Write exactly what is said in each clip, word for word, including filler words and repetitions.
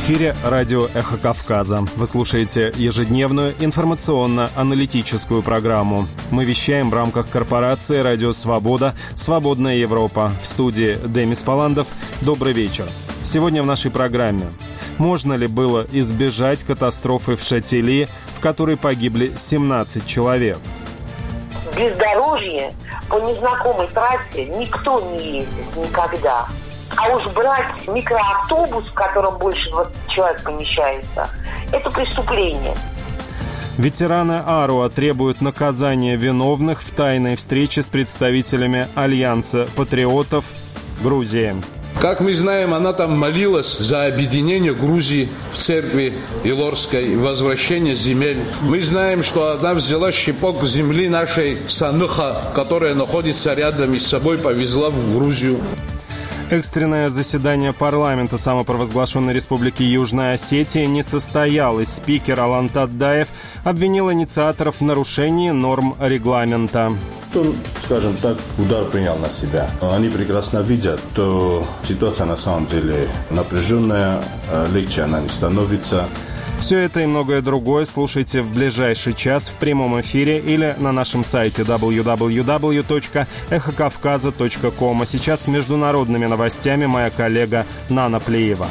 эфире радио «Эхо Кавказа». Вы слушаете ежедневную информационно-аналитическую программу. Мы вещаем в рамках корпорации «Радио Свобода. Свободная Европа». В студии Демис Паландов. Добрый вечер. Сегодня в нашей программе. Можно ли было избежать катастрофы в Шатили, в которой погибли семнадцать человек? Бездорожье по незнакомой трассе никто не ездит никогда. А уж брать микроавтобус, в котором больше двадцати человек помещается, это преступление. Ветераны АРУА требуют наказания виновных в тайной встрече с представителями Альянса патриотов Грузии. Как мы знаем, она там молилась за объединение Грузии в церкви Илорской и возвращение земель. Мы знаем, что она взяла щепок земли нашей Саныха, которая находится рядом, и с собой повезла в Грузию. Экстренное заседание парламента самопровозглашенной республики Южная Осетия не состоялось. Спикер Алан Таддаев обвинил инициаторов в нарушении норм регламента. Он, скажем так, удар принял на себя. Они прекрасно видят, что ситуация на самом деле напряженная, легче она не становится. Все это и многое другое слушайте в ближайший час в прямом эфире или на нашем сайте дабл ю дабл ю дабл ю точка эхо кавказа точка ком. А сейчас с международными новостями моя коллега Нана Плеева.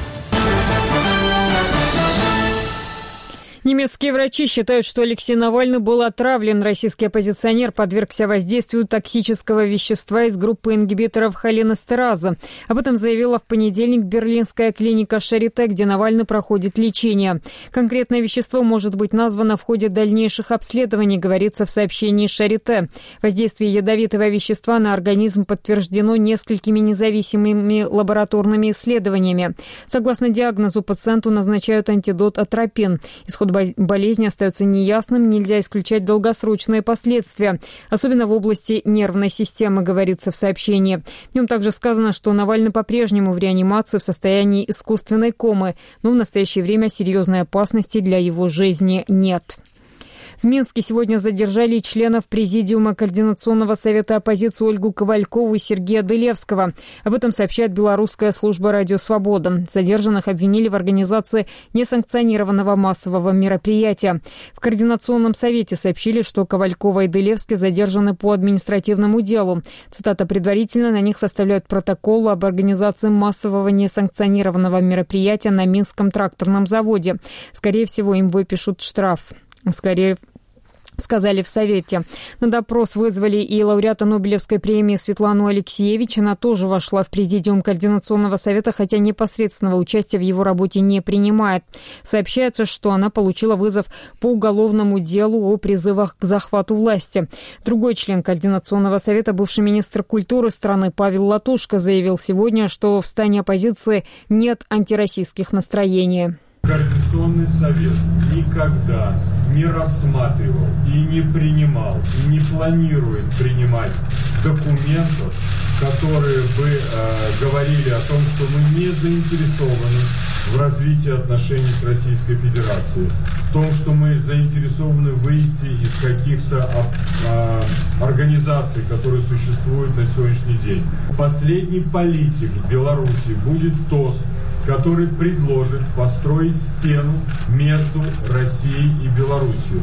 Немецкие врачи считают, что Алексей Навальный был отравлен. Российский оппозиционер подвергся воздействию токсического вещества из группы ингибиторов холинестераза. Об этом заявила в понедельник берлинская клиника Шарите, где Навальный проходит лечение. Конкретное вещество может быть названо в ходе дальнейших обследований, говорится в сообщении Шарите. Воздействие ядовитого вещества на организм подтверждено несколькими независимыми лабораторными исследованиями. Согласно диагнозу, пациенту назначают антидот атропин. Исход болезни остается неясным, нельзя исключать долгосрочные последствия, особенно в области нервной системы, говорится в сообщении. В нем также сказано, что Навальный по-прежнему в реанимации в состоянии искусственной комы, но в настоящее время серьезной опасности для его жизни нет. В Минске сегодня задержали членов Президиума Координационного совета оппозиции Ольгу Ковалькову и Сергея Дылевского. Об этом сообщает белорусская служба «Радио Свобода». Задержанных обвинили в организации несанкционированного массового мероприятия. В Координационном совете сообщили, что Ковалькова и Дылевский задержаны по административному делу. Цитата: «Предварительно на них составляют протокол об организации массового несанкционированного мероприятия на Минском тракторном заводе. Скорее всего, им выпишут штраф». Скорее сказали в Совете. На допрос вызвали и лауреата Нобелевской премии Светлану Алексеевич. Она тоже вошла в Президиум Координационного совета, хотя непосредственного участия в его работе не принимает. Сообщается, что она получила вызов по уголовному делу о призывах к захвату власти. Другой член Координационного совета, бывший министр культуры страны Павел Латушко, заявил сегодня, что в стане оппозиции нет антироссийских настроений. Координационный совет никогда не рассматривал и не принимал, и не планирует принимать документов, которые бы э, говорили о том, что мы не заинтересованы в развитии отношений с Российской Федерацией, в том, что мы заинтересованы выйти из каких-то э, организаций, которые существуют на сегодняшний день. Последний политик в Беларуси будет тот, который предложит построить стену между Россией и Беларусью.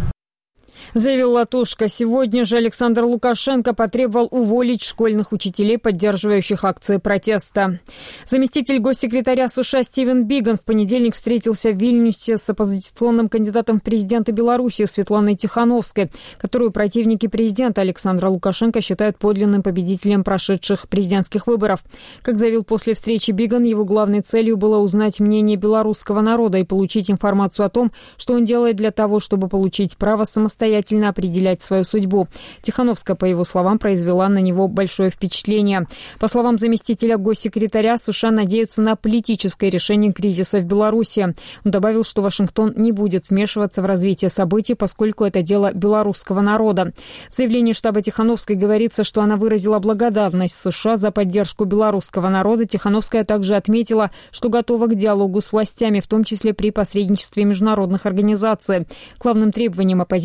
Заявил Латушко. Сегодня же Александр Лукашенко потребовал уволить школьных учителей, поддерживающих акции протеста. Заместитель госсекретаря США Стивен Биган в понедельник встретился в Вильнюсе с оппозиционным кандидатом в президенты Беларуси Светланой Тихановской, которую противники президента Александра Лукашенко считают подлинным победителем прошедших президентских выборов. Как заявил после встречи Биган, его главной целью было узнать мнение белорусского народа и получить информацию о том, что он делает для того, чтобы получить право самостоятельно определять свою судьбу. Тихановская, по его словам, произвела на него большое впечатление. По словам заместителя госсекретаря, США надеются на политическое решение кризиса в Беларуси. Он добавил, что Вашингтон не будет вмешиваться в развитие событий, поскольку это дело белорусского народа. В заявлении штаба Тихановской говорится, что она выразила благодарность США за поддержку белорусского народа. Тихановская также отметила, что готова к диалогу с властями, в том числе при посредничестве международных организаций. Главным требованием оппозиции остается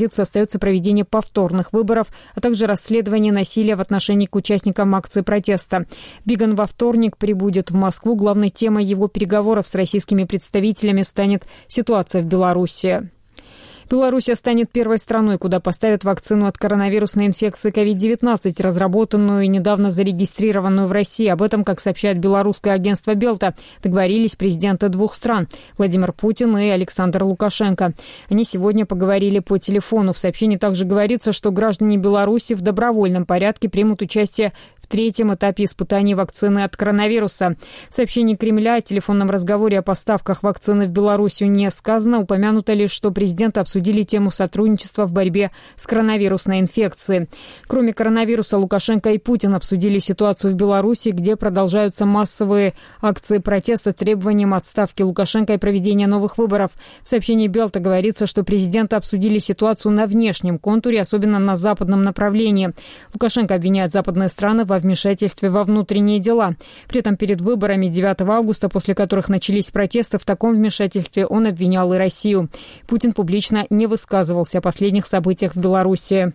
обсуждаются проведение повторных выборов, а также расследование насилия в отношении к участникам акции протеста. Биган во вторник прибудет в Москву. Главной темой его переговоров с российскими представителями станет ситуация в Беларуси. Белоруссия станет первой страной, куда поставят вакцину от коронавирусной инфекции ковид девятнадцать, разработанную и недавно зарегистрированную в России. Об этом, как сообщает белорусское агентство «Белта», договорились президенты двух стран – Владимир Путин и Александр Лукашенко. Они сегодня поговорили по телефону. В сообщении также говорится, что граждане Беларуси в добровольном порядке примут участие в третьем этапе испытаний вакцины от коронавируса. В сообщении Кремля о телефонном разговоре о поставках вакцины в Белоруссию не сказано. Упомянуто лишь, что президенты обсудили тему сотрудничества в борьбе с коронавирусной инфекцией. Кроме коронавируса, Лукашенко и Путин обсудили ситуацию в Беларуси, где продолжаются массовые акции протеста с требованием отставки Лукашенко и проведения новых выборов. В сообщении Белта говорится, что президенты обсудили ситуацию на внешнем контуре, особенно на западном направлении. Лукашенко обвиняет западные страны в во вмешательстве во внутренние дела. При этом перед выборами девятого августа, после которых начались протесты, в таком вмешательстве он обвинял и Россию. Путин публично не высказывался о последних событиях в Беларуси.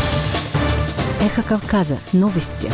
Эхо Кавказа. Новости.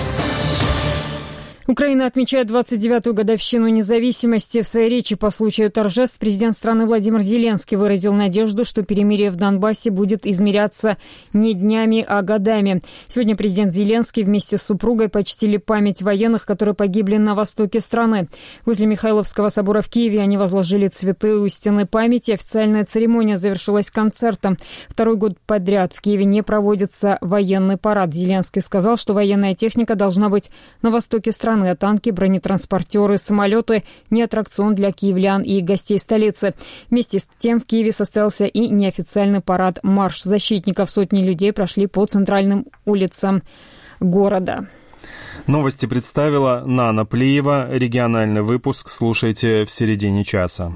Украина отмечает двадцать девятую годовщину независимости. В своей речи по случаю торжеств президент страны Владимир Зеленский выразил надежду, что перемирие в Донбассе будет измеряться не днями, а годами. Сегодня президент Зеленский вместе с супругой почтили память военных, которые погибли на востоке страны. Возле Михайловского собора в Киеве они возложили цветы у стены памяти. Официальная церемония завершилась концертом. Второй год подряд в Киеве не проводится военный парад. Зеленский сказал, что военная техника должна быть на востоке страны, а танки, бронетранспортеры, самолеты – не аттракцион для киевлян и гостей столицы. Вместе с тем в Киеве состоялся и неофициальный парад «Марш защитников». Сотни людей прошли по центральным улицам города. Новости представила Нана Плиева. Региональный выпуск слушайте в середине часа.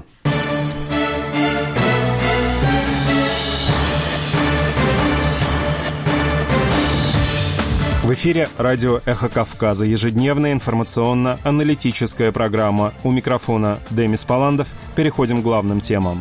В эфире радио «Эхо Кавказа». Ежедневная информационно-аналитическая программа. У микрофона Демис Паландов. Переходим к главным темам.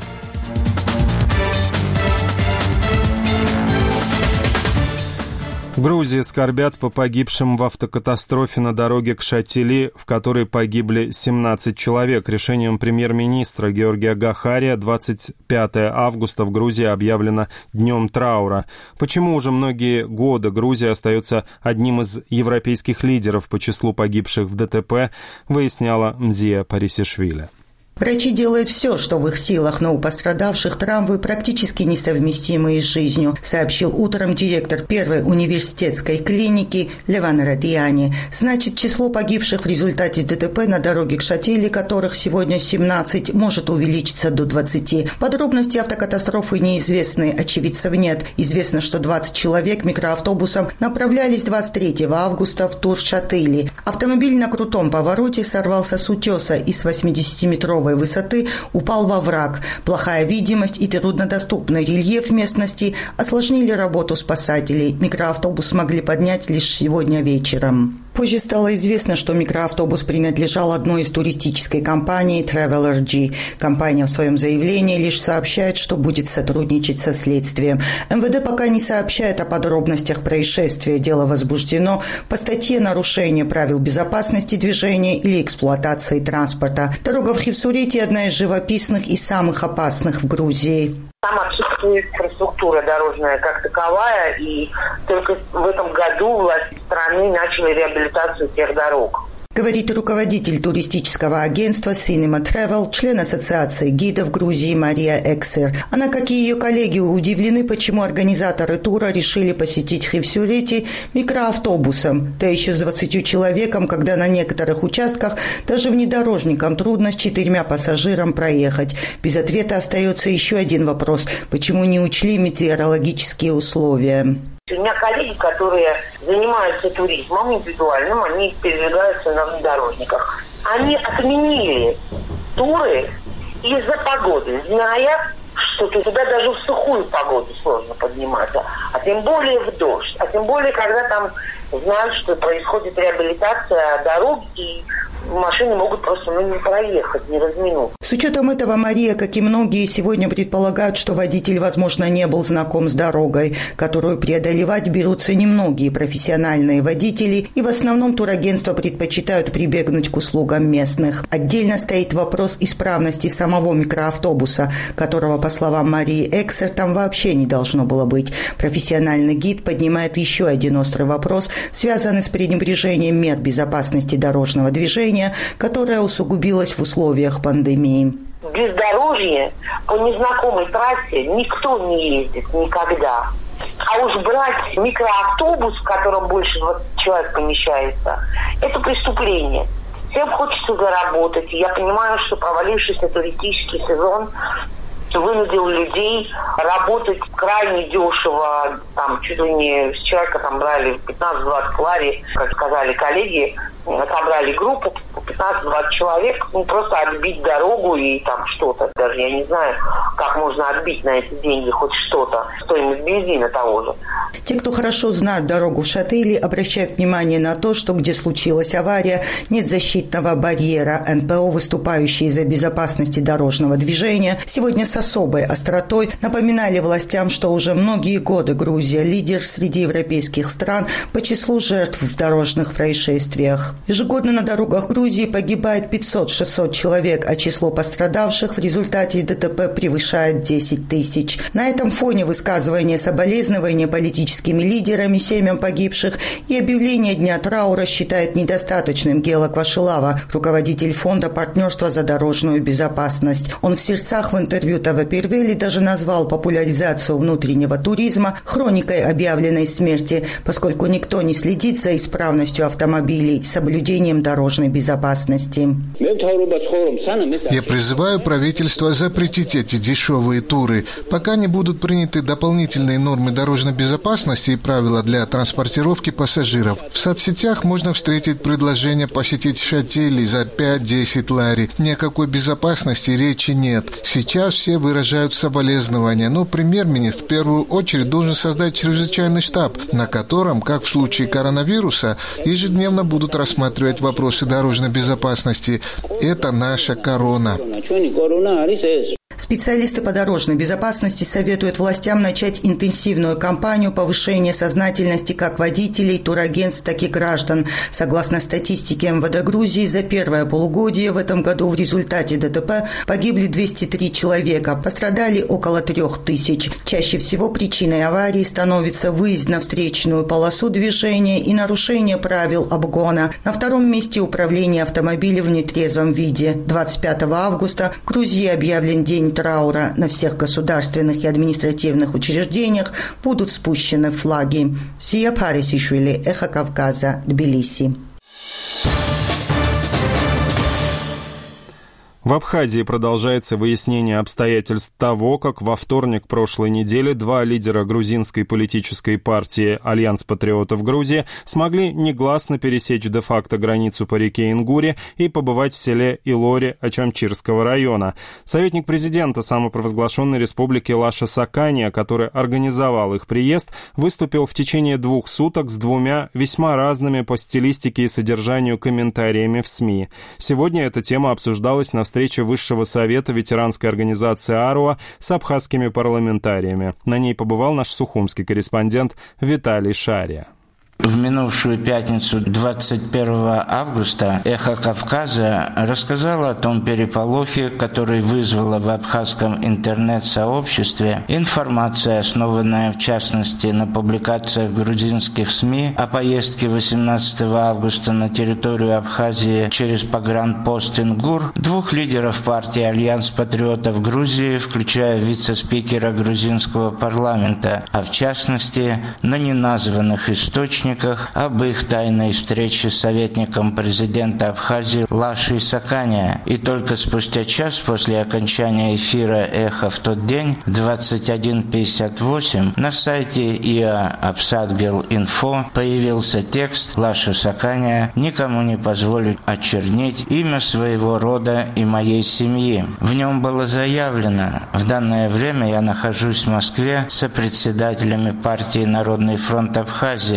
В Грузии скорбят по погибшим в автокатастрофе на дороге к Шатили, в которой погибли семнадцать человек. Решением премьер-министра Георгия Гахария двадцать пятого августа в Грузии объявлено днем траура. Почему уже многие годы Грузия остается одним из европейских лидеров по числу погибших в ДТП, выясняла Мзия Парисишвили. Врачи делают все, что в их силах, но у пострадавших травмы практически несовместимые с жизнью, сообщил утром директор первой университетской клиники Леван Радиани. Значит, число погибших в результате ДТП на дороге к Шатили, которых сегодня семнадцать, может увеличиться до двадцати. Подробности автокатастрофы неизвестны, очевидцев нет. Известно, что двадцать человек микроавтобусом направлялись двадцать третьего августа в тур Шатили. Автомобиль на крутом повороте сорвался с утеса и с восьмидесятиметровой высоты упал во враг. Плохая видимость и труднодоступный рельеф местности осложнили работу спасателей. Микроавтобус смогли поднять лишь сегодня вечером. Позже стало известно, что микроавтобус принадлежал одной из туристической компаний Traveler G. Компания в своем заявлении лишь сообщает, что будет сотрудничать со следствием. МВД пока не сообщает о подробностях происшествия. Дело возбуждено по статье «Нарушение правил безопасности движения или эксплуатации транспорта». Дорога в Хевсурете – одна из живописных и самых опасных в Грузии. Там отсутствует инфраструктура дорожная как таковая, и только в этом году власти страны начали реабилитацию тех дорог. Говорит руководитель туристического агентства Cinema Travel, член Ассоциации гидов Грузии Мария Эксер. Она, как и ее коллеги, удивлены, почему организаторы тура решили посетить Хевсюрети микроавтобусом, да еще с двадцатью человеком, когда на некоторых участках даже внедорожникам трудно с четырьмя пассажирам проехать. Без ответа остается еще один вопрос – почему не учли метеорологические условия? У меня коллеги, которые занимаются туризмом индивидуальным, они передвигаются на внедорожниках. Они отменили туры из-за погоды, зная, что туда даже в сухую погоду сложно подниматься, а тем более в дождь, а тем более, когда там знают, что происходит реабилитация дорог, и машины могут просто ну, не проехать, не разминуть. С учетом этого Мария, как и многие, сегодня предполагают, что водитель, возможно, не был знаком с дорогой, которую преодолевать берутся немногие профессиональные водители, и в основном турагентства предпочитают прибегнуть к услугам местных. Отдельно стоит вопрос исправности самого микроавтобуса, которого, по словам Марии Эксер, там вообще не должно было быть. Профессиональный гид поднимает еще один острый вопрос, связанный с пренебрежением мер безопасности дорожного движения, которое усугубилось в условиях пандемии. Бездорожье по незнакомой трассе никто не ездит никогда. А уж брать микроавтобус, в котором больше двадцати человек помещается, это преступление. Всем хочется заработать. Я понимаю, что провалившийся туристический сезон вынудил людей работать крайне дешево. Там чуть ли не с человека там брали пятнадцать-двадцать лари, как сказали коллеги, собрали группу по пятнадцать-двадцать человек, ну, просто отбить дорогу и там что-то. Даже я не знаю, как можно отбить на эти деньги хоть что-то. Стоимость бензина того же. Те, кто хорошо знают дорогу в Шатыли, обращают внимание на то, что где случилась авария, нет защитного барьера. эн пэ о, выступающие за безопасность дорожного движения, сегодня с особой остротой напоминали властям, что уже многие годы Грузия – лидер среди европейских стран по числу жертв в дорожных происшествиях. Ежегодно на дорогах Грузии погибает пятьсот-шестьсот человек, а число пострадавших в результате дэ тэ пэ превышает десять тысяч. На этом фоне высказывания соболезнования политическими лидерами семьям погибших и объявление Дня траура считает недостаточным Гела Квашилава, руководитель фонда партнерства за дорожную безопасность. Он в сердцах в интервью тэ вэ Первели даже назвал популяризацию внутреннего туризма хроникой объявленной смерти, поскольку никто не следит за исправностью автомобилей, соблюдением дорожной безопасности. Я призываю правительство запретить эти дешевые туры, пока не будут приняты дополнительные нормы дорожной безопасности и правила для транспортировки пассажиров. В соцсетях можно встретить предложение посетить Шатыли за пять-десять лари. Ни о какой безопасности речи нет. Сейчас все выражают соболезнования, но премьер-министр в первую очередь должен создать чрезвычайный штаб, на котором, как в случае коронавируса, ежедневно будут рассматривать вопросы дорожной безопасности. Это наша корона. Специалисты по дорожной безопасности советуют властям начать интенсивную кампанию повышения сознательности как водителей, турагентств, так и граждан. Согласно статистике эм вэ дэ Грузии, за первое полугодие в этом году в результате дэ тэ пэ погибли двести три человека, пострадали около трех тысяч. Чаще всего причиной аварии становится выезд на встречную полосу движения и нарушение правил обгона. На втором месте управление автомобилем в нетрезвом виде. двадцать пятого августа в Грузии объявлен день траура. На всех государственных и административных учреждениях будут спущены флаги. Сия Парисишвили, Эхо Кавказа, Тбилиси. В Абхазии продолжается выяснение обстоятельств того, как во вторник прошлой недели два лидера грузинской политической партии «Альянс патриотов Грузии» смогли негласно пересечь де-факто границу по реке Ингуре и побывать в селе Илори Ачамчирского района. Советник президента самопровозглашенной республики Лаша Сакания, который организовал их приезд, выступил в течение двух суток с двумя весьма разными по стилистике и содержанию комментариями в СМИ. Сегодня эта тема обсуждалась на встрече встреча Высшего совета ветеранской организации АРУА с абхазскими парламентариями. На ней побывал наш сухумский корреспондент Виталий Шария. В минувшую пятницу, двадцать первого августа, «Эхо Кавказа» рассказало о том переполохе, который вызвала в абхазском интернет-сообществе информация, основанная в частности на публикациях грузинских СМИ о поездке восемнадцатого августа на территорию Абхазии через погранпост Ингур двух лидеров партии «Альянс патриотов Грузии», включая вице-спикера грузинского парламента, а в частности на неназванных источниках об их тайной встрече с советником президента Абхазии Лашей Сакания. И только спустя час после окончания эфира «Эхо» в тот день, двадцать один пятьдесят восемь, на сайте и а Апсадгел.инфо появился текст «Лаша Сакания никому не позволит очернить имя своего рода и моей семьи». В нем было заявлено: «В данное время я нахожусь в Москве с председателями партии «Народный фронт Абхазии». Крайне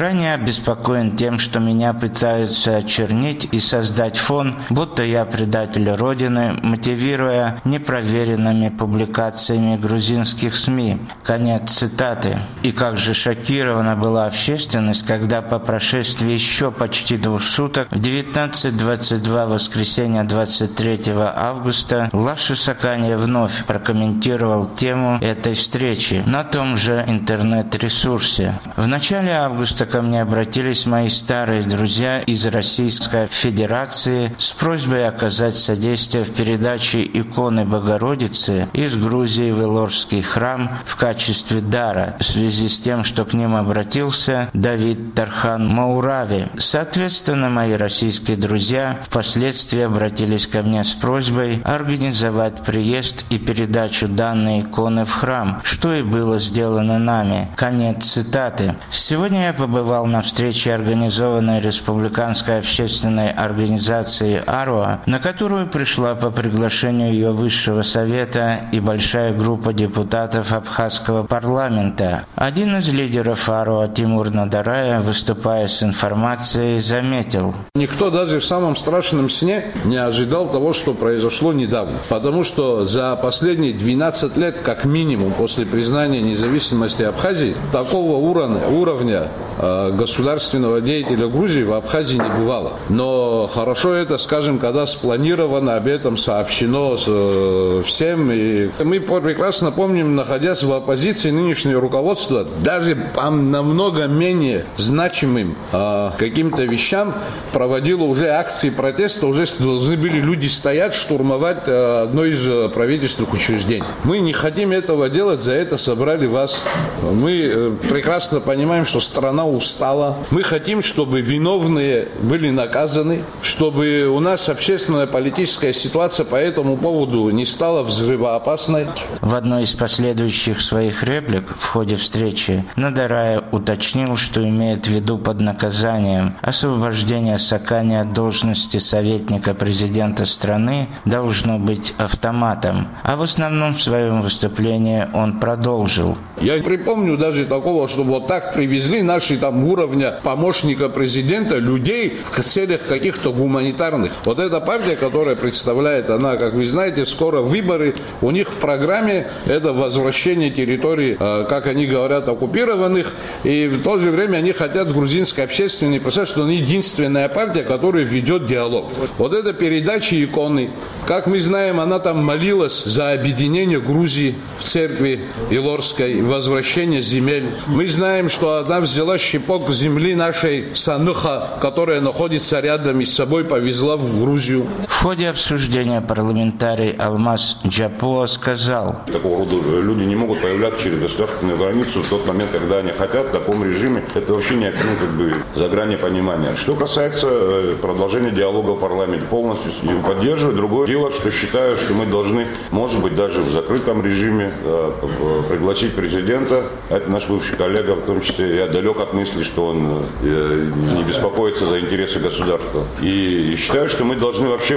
Крайне обеспокоен тем, что меня пытаются очернить и создать фон, будто я предатель Родины, мотивируя непроверенными публикациями грузинских СМИ. Конец цитаты. И как же шокирована была общественность, когда по прошествии еще почти двух суток в девятнадцать двадцать два воскресенья двадцать третьего августа Лаша Саканья вновь прокомментировал тему этой встречи на том же интернет-ресурсе. В начале августа ко мне обратились мои старые друзья из Российской Федерации с просьбой оказать содействие в передаче иконы Богородицы из Грузии в Илорский храм в качестве дара, в связи с тем, что к ним обратился Давид Тархан Маурави. Соответственно, мои российские друзья впоследствии обратились ко мне с просьбой организовать приезд и передачу данной иконы в храм, что и было сделано нами. Конец цитаты. Сегодня я побывал на встрече, организованной Республиканской общественной организацией «Аруа», на которую пришла по приглашению ее высшего совета и большая группа депутатов абхазского парламента. Один из лидеров «Аруа» Тимур Надарая, выступая с информацией, заметил: Никто даже в самом страшном сне не ожидал того, что произошло недавно. Потому что за последние двенадцать лет, как минимум, после признания независимости Абхазии, такого уровня, уровня э, государственного деятеля Грузии в Абхазии не бывало. Но хорошо это, скажем, когда спланировано, об этом сообщено э, всем. И мы прекрасно помним, находясь в оппозиции, нынешнее руководство даже по намного менее значимым э, каким-то вещам проводило уже акции протеста, уже должны были люди стоять, штурмовать э, одно из э, правительственных учреждений. Мы не хотим этого делать, за это собрали вас. Мы э, прекрасно понимаем, что страна устала. Мы хотим, чтобы виновные были наказаны, чтобы у нас общественная политическая ситуация по этому поводу не стала взрывоопасной. В одной из последующих своих реплик в ходе встречи Надарая уточнил, что имеет в виду под наказанием освобождение Саканьи от должности советника президента страны должно быть автоматом. А в основном в своем выступлении он продолжил: Я припомню даже такого, чтобы вот так привезли наши там уровня помощника президента людей в целях каких-то гуманитарных. Вот эта партия, которая представляет, она, как вы знаете, скоро выборы, у них в программе это возвращение территорий, как они говорят, оккупированных, и в то же время они хотят грузинской общественности представить, что они единственная партия, которая ведет диалог. Вот эта передача иконы, как мы знаем, она там молилась за объединение Грузии в церкви Илорской, возвращение земель. Мы знаем, что она взяла щепок земли нашей Саныха, которая находится рядом, и с собой повезла в Грузию. В ходе обсуждения парламентарий Алмаз Джапуа сказал: Такого рода люди не могут появляться через государственную границу в тот момент, когда они хотят, в таком режиме. Это вообще не ну, как бы, за грани понимания. Что касается продолжения диалога в парламенте, полностью его поддерживаю. Другое дело, что считаю, что мы должны, может быть, даже в закрытом режиме э, пригласить президента. Это наш бывший коллега, в том числе я далек от мысли, что он э, не беспокоится за интересы государства. И считаю, что мы должны вообще,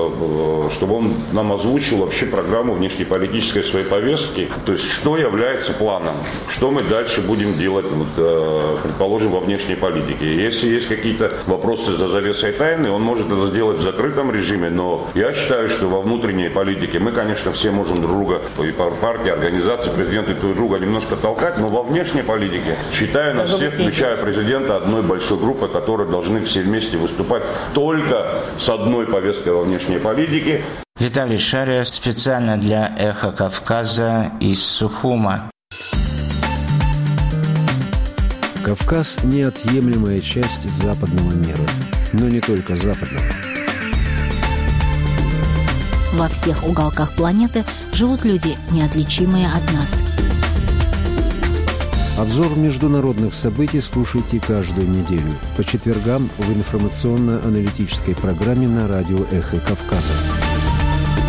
в, чтобы он нам озвучил вообще программу внешнеполитической своей повестки. То есть, что является планом, что мы дальше будем делать, вот, э, предположим, во внешней политике. Если есть какие-то вопросы за завесой тайны, он может это сделать в закрытом режиме, но я считаю, что во внутренней политике мы, конечно, все можем друг друга, и партии, организации, президенты друг друга немножко толкать, но во внешней политике считаю нас всех, включая президента, одной большой группой, которые должны все вместе выступать только с одной повесткой во внешней политике. Виталий Шария специально для «Эхо Кавказа» из Сухума. Кавказ – неотъемлемая часть западного мира, но не только западного. Во всех уголках планеты живут люди, неотличимые от нас. Обзор международных событий слушайте каждую неделю по четвергам в информационно-аналитической программе на радио «Эхо Кавказа».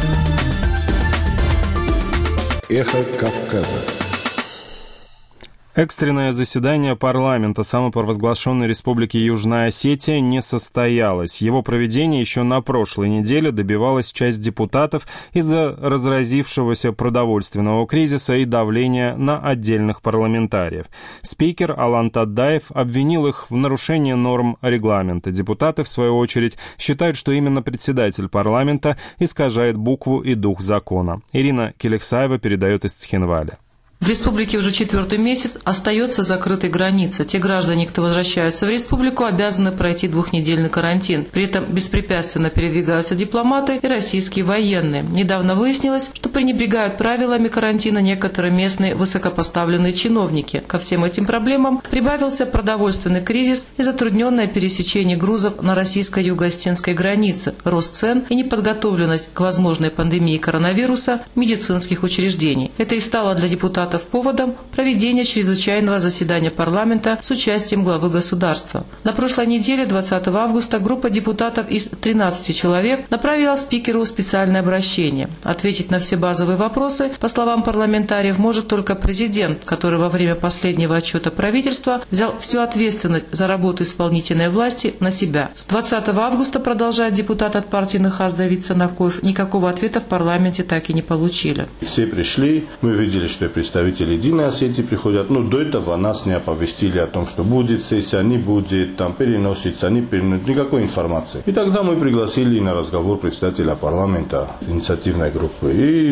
«Эхо Кавказа». Экстренное заседание парламента самопровозглашенной Республики Южная Осетия не состоялось. Его проведение еще на прошлой неделе добивалась часть депутатов из-за разразившегося продовольственного кризиса и давления на отдельных парламентариев. Спикер Алан Татаев обвинил их в нарушении норм регламента. Депутаты, в свою очередь, считают, что именно председатель парламента искажает букву и дух закона. Ирина Келексаева передает из Цхинваля. В республике уже четвертый месяц остается закрытой граница. Те граждане, кто возвращаются в республику, обязаны пройти двухнедельный карантин. При этом беспрепятственно передвигаются дипломаты и российские военные. Недавно выяснилось, что пренебрегают правилами карантина некоторые местные высокопоставленные чиновники. Ко всем этим проблемам прибавился продовольственный кризис и затрудненное пересечение грузов на российско юго-осетинской границе, рост цен и неподготовленность к возможной пандемии коронавируса медицинских учреждений. Это и стало для депутатов поводом проведения чрезвычайного заседания парламента с участием главы государства. На прошлой неделе, двадцатого августа, группа депутатов из тринадцати человек направила спикеру специальное обращение. Ответить на все базовые вопросы, по словам парламентариев, может только президент, который во время последнего отчета правительства взял всю ответственность за работу исполнительной власти на себя. С двадцатого августа, продолжает депутат от партии НХАС Давид Санакоев, никакого ответа в парламенте так и не получили. Все пришли, мы видели, что представители Единой Осетии приходят, но до этого нас не оповестили о том, что будет сессия, не будет, там переносится, не переносится, никакой информации. И тогда мы пригласили на разговор представителя парламента, инициативной группы,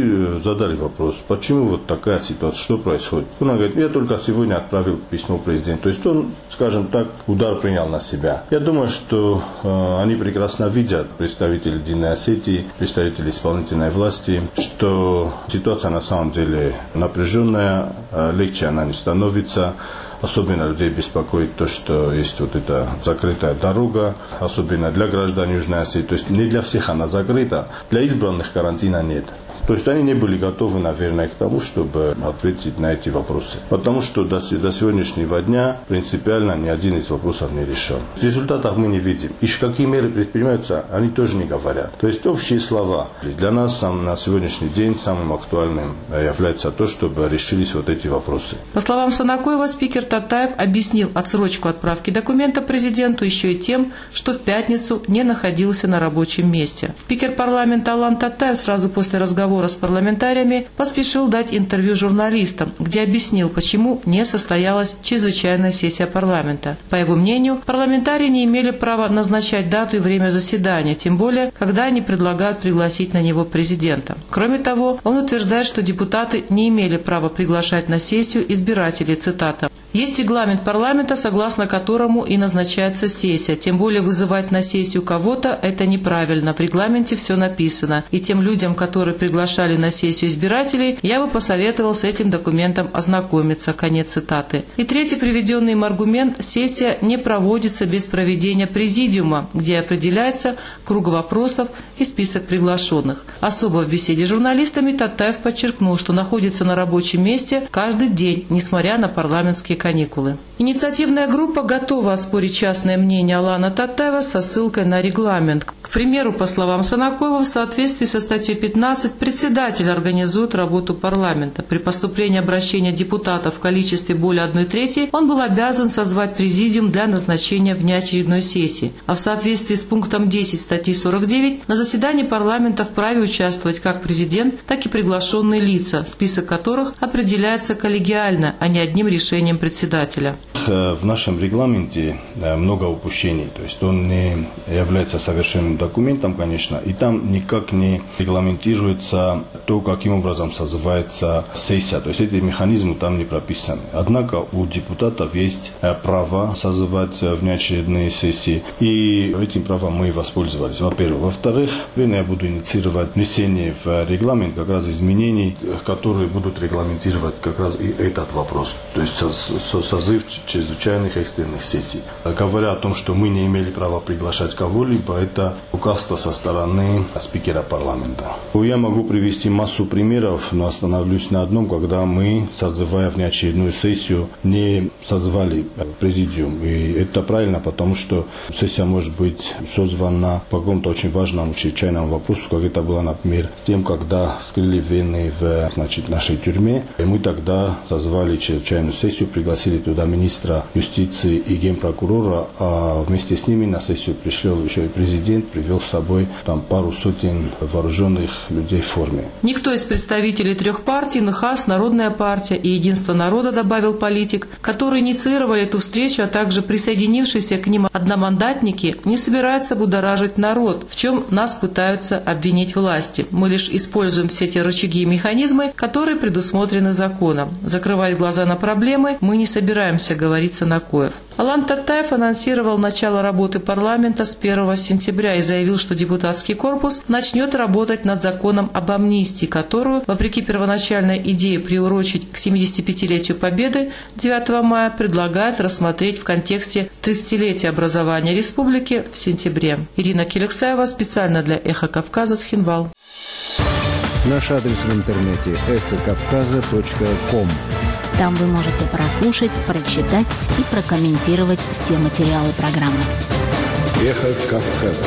и задали вопрос, почему вот такая ситуация, что происходит. Он говорит, я только сегодня отправил письмо президенту. То есть он, скажем так, удар принял на себя. Я думаю, что э, они прекрасно видят, представители Единой Осетии, представители исполнительной власти, что ситуация на самом деле напряженная, легче она не становится. Особенно людей беспокоит то, что есть вот эта закрытая дорога, особенно для граждан Южной Осетии. То есть не для всех она закрыта, для избранных карантина нет. То есть они не были готовы, наверное, к тому, чтобы ответить на эти вопросы. Потому что до, до сегодняшнего дня принципиально ни один из вопросов не решен. Результатов мы не видим. И какие меры предпринимаются, они тоже не говорят. То есть общие слова. Для нас сам, на сегодняшний день самым актуальным является то, чтобы решились вот эти вопросы. По словам Санакоева, спикер Татаев объяснил отсрочку отправки документа президенту еще и тем, что в пятницу не находился на рабочем месте. Спикер парламента Алан Татаев сразу после разговора с парламентариями поспешил дать интервью журналистам, где объяснил, почему не состоялась чрезвычайная сессия парламента. По его мнению, парламентарии не имели права назначать дату и время заседания, тем более, когда они предлагают пригласить на него президента. Кроме того, он утверждает, что депутаты не имели права приглашать на сессию избирателей, цитата. Есть регламент парламента, согласно которому и назначается сессия. Тем более вызывать на сессию кого-то – это неправильно. В регламенте все написано. И тем людям, которые приглашали на сессию избирателей, я бы посоветовал с этим документом ознакомиться. Конец цитаты. И третий приведенный им аргумент – сессия не проводится без проведения президиума, где определяется круг вопросов и список приглашенных. Особо в беседе с журналистами Татаев подчеркнул, что находится на рабочем месте каждый день, несмотря на парламентские каникулы. Инициативная группа готова оспорить частное мнение Алана Татаева со ссылкой на регламент. К примеру, по словам Санакоева, в соответствии со статьей пятнадцать председатель организует работу парламента. При поступлении обращения депутатов в количестве более одной трети он был обязан созвать президиум для назначения внеочередной сессии. А в соответствии с пунктом десять статьи сорок девять на заседании парламента вправе участвовать как президент, так и приглашенные лица, список которых определяется коллегиально, а не одним решением председателя. В нашем регламенте много упущений, то есть он не является совершенным документом, конечно, и там никак не регламентируется то, каким образом созывается сессия, то есть эти механизмы там не прописаны. Однако у депутатов есть право созывать внеочередные сессии, и этим правом мы воспользовались, во-первых. Во-вторых, я буду инициировать внесение в регламент как раз изменений, которые будут регламентировать как раз и этот вопрос, то есть созыв чрезвычайных экстренных сессий. Говоря о том, что мы не имели права приглашать кого-либо, это указство со стороны спикера парламента. Я могу привести массу примеров, но остановлюсь на одном, когда мы, созывая внеочередную сессию, не созвали президиум. И это правильно, потому что сессия может быть созвана по какому-то очень важному чрезвычайному вопросу, как это было, например, с тем, когда вскрыли вены в, значит, нашей тюрьме. И мы тогда созвали чрезвычайную сессию, пригласили туда министра юстиции и генпрокурора, а вместе с ними на сессию пришел еще и президент, привел с собой там пару сотен вооруженных людей в форме. Никто из представителей трех партий, НХАС, Народная партия и Единство народа, добавил политик, которые инициировали эту встречу, а также присоединившиеся к ним одномандатники, не собираются будоражить народ, в чем нас пытаются обвинить власти. Мы лишь используем все те рычаги и механизмы, которые предусмотрены законом. Закрывать глаза на проблемы мы не собираемся, говорит Санакоев. Алан Татаев анонсировал начало работы парламента с первого сентября и заявил, что депутатский корпус начнет работать над законом об амнистии, которую, вопреки первоначальной идее приурочить к семидесятипятилетию Победы девятого мая, предлагает рассмотреть в контексте тридцатилетия образования республики в сентябре. Ирина Келексаева специально для «Эхо Кавказа», Цхинвал. Наш адрес в интернете эхо кавказа точка ком. Там вы можете прослушать, прочитать и прокомментировать все материалы программы. Эхо Кавказа.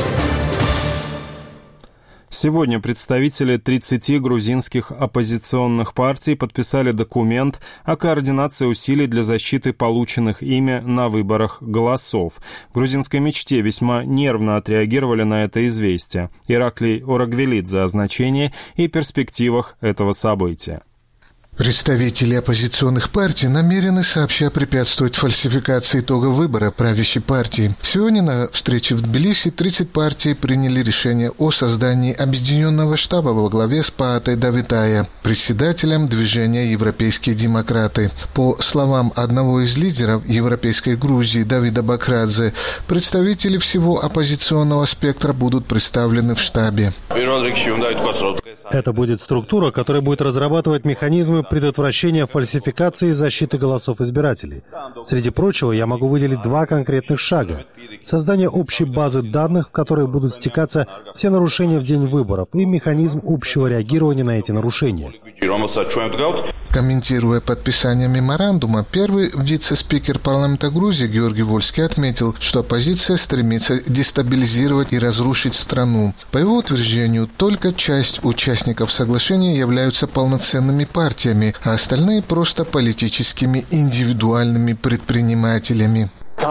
Сегодня представители тридцати грузинских оппозиционных партий подписали документ о координации усилий для защиты полученных ими на выборах голосов. В грузинской мечте весьма нервно отреагировали на это известие. Ираклий Орагвелидзе о значении и перспективах этого события. Представители оппозиционных партий намерены сообща препятствовать фальсификации итогов выбора правящей партии. Сегодня на встрече в Тбилиси тридцать партий приняли решение о создании объединенного штаба во главе с Паатой Давитая, председателем движения «Европейские демократы». По словам одного из лидеров Европейской Грузии Давида Бакрадзе, представители всего оппозиционного спектра будут представлены в штабе. Это будет структура, которая будет разрабатывать механизмы предотвращения фальсификации и защиты голосов избирателей. Среди прочего, я могу выделить два конкретных шага. Создание общей базы данных, в которой будут стекаться все нарушения в день выборов, и механизм общего реагирования на эти нарушения. Комментируя подписание меморандума, первый вице-спикер парламента Грузии Георгий Вольский отметил, что оппозиция стремится дестабилизировать и разрушить страну. По его утверждению, только часть участников соглашения являются полноценными партиями, а остальные просто политическими индивидуальными предпринимателями.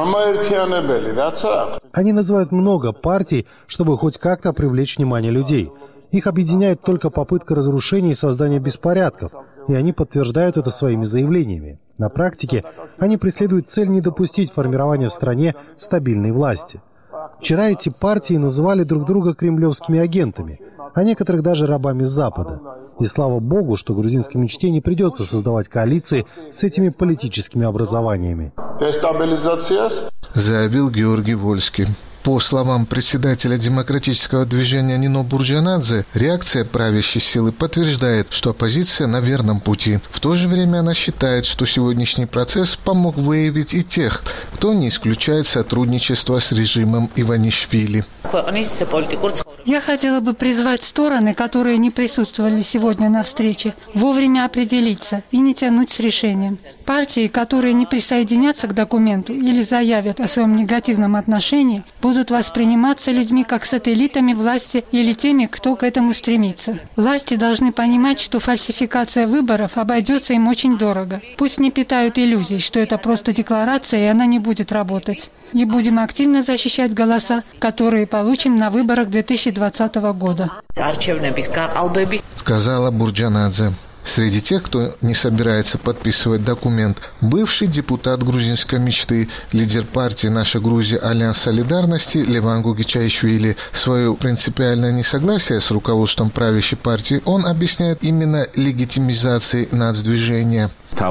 Они называют много партий, чтобы хоть как-то привлечь внимание людей. Их объединяет только попытка разрушения и создания беспорядков, и они подтверждают это своими заявлениями. На практике они преследуют цель не допустить формирования в стране стабильной власти. Вчера эти партии называли друг друга кремлевскими агентами, а некоторых даже рабами Запада. И слава богу, что грузинской мечте не придется создавать коалиции с этими политическими образованиями. Заявил Георгий Вольский. По словам председателя демократического движения Нино Бурджанадзе, реакция правящей силы подтверждает, что оппозиция на верном пути. В то же время она считает, что сегодняшний процесс помог выявить и тех, кто не исключает сотрудничество с режимом Иванишвили. Я хотела бы призвать стороны, которые не присутствовали сегодня на встрече, вовремя определиться и не тянуть с решением. Партии, которые не присоединятся к документу или заявят о своем негативном отношении, будут восприниматься людьми как сателлитами власти или теми, кто к этому стремится. Власти должны понимать, что фальсификация выборов обойдется им очень дорого. Пусть не питают иллюзий, что это просто декларация и она не будет работать. И будем активно защищать голоса, которые получим на выборах две тысячи двадцатого года. Сказала Бурджанадзе. Среди тех, кто не собирается подписывать документ, бывший депутат грузинской мечты, лидер партии «Наша Грузия. Альянс солидарности» Леван Гугичаишвили. Свое принципиальное несогласие с руководством правящей партии он объясняет именно легитимизацией нацдвижения.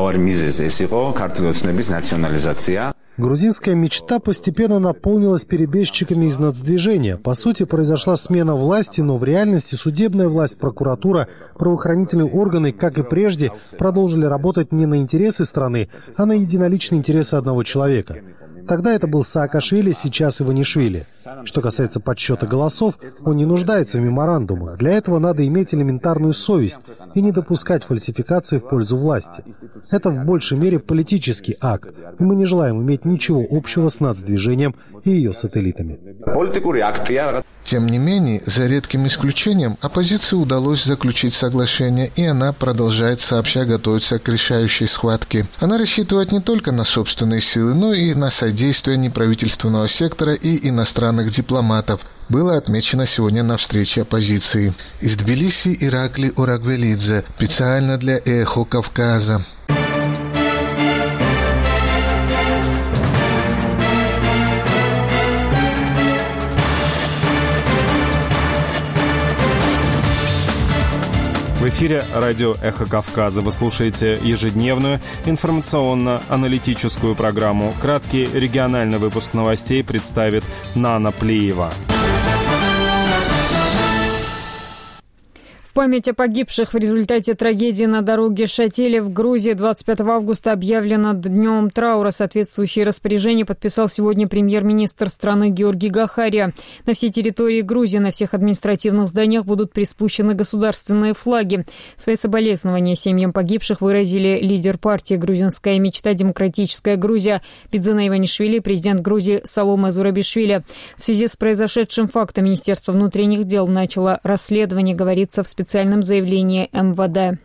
Грузинская мечта постепенно наполнилась перебежчиками из нацдвижения. По сути, произошла смена власти, но в реальности судебная власть, прокуратура, правоохранительные органы, как и прежде, продолжили работать не на интересы страны, а на единоличные интересы одного человека. Тогда это был Саакашвили, сейчас Иванишвили. Что касается подсчета голосов, он не нуждается в меморандумах. Для этого надо иметь элементарную совесть и не допускать фальсификации в пользу власти. Это в большей мере политический акт, и мы не желаем иметь ничего общего с нацдвижением и ее сателлитами. Тем не менее, за редким исключением, оппозиции удалось заключить соглашение, и она продолжает сообща готовиться к решающей схватке. Она рассчитывает не только на собственные силы, но и на содействие неправительственного сектора и иностранных дипломатов. Было отмечено сегодня на встрече оппозиции. Из Тбилиси Иракли Урагвелидзе, специально для «Эхо Кавказа». В эфире радио «Эхо Кавказа». Вы слушаете ежедневную информационно-аналитическую программу. Краткий региональный выпуск новостей представит Нана Плиева. В память о погибших в результате трагедии на дороге Шатили в Грузии двадцать пятого августа объявлено днем траура. Соответствующее распоряжение подписал сегодня премьер-министр страны Георгий Гахария. На всей территории Грузии, на всех административных зданиях будут приспущены государственные флаги. Свои соболезнования семьям погибших выразили лидер партии «Грузинская мечта. Демократическая Грузия» Бидзина Иванишвили и президент Грузии Саломе Зурабишвили. В связи с произошедшим фактом Министерство внутренних дел начало расследование, говорится в специальном специальном заявлении эм вэ дэ.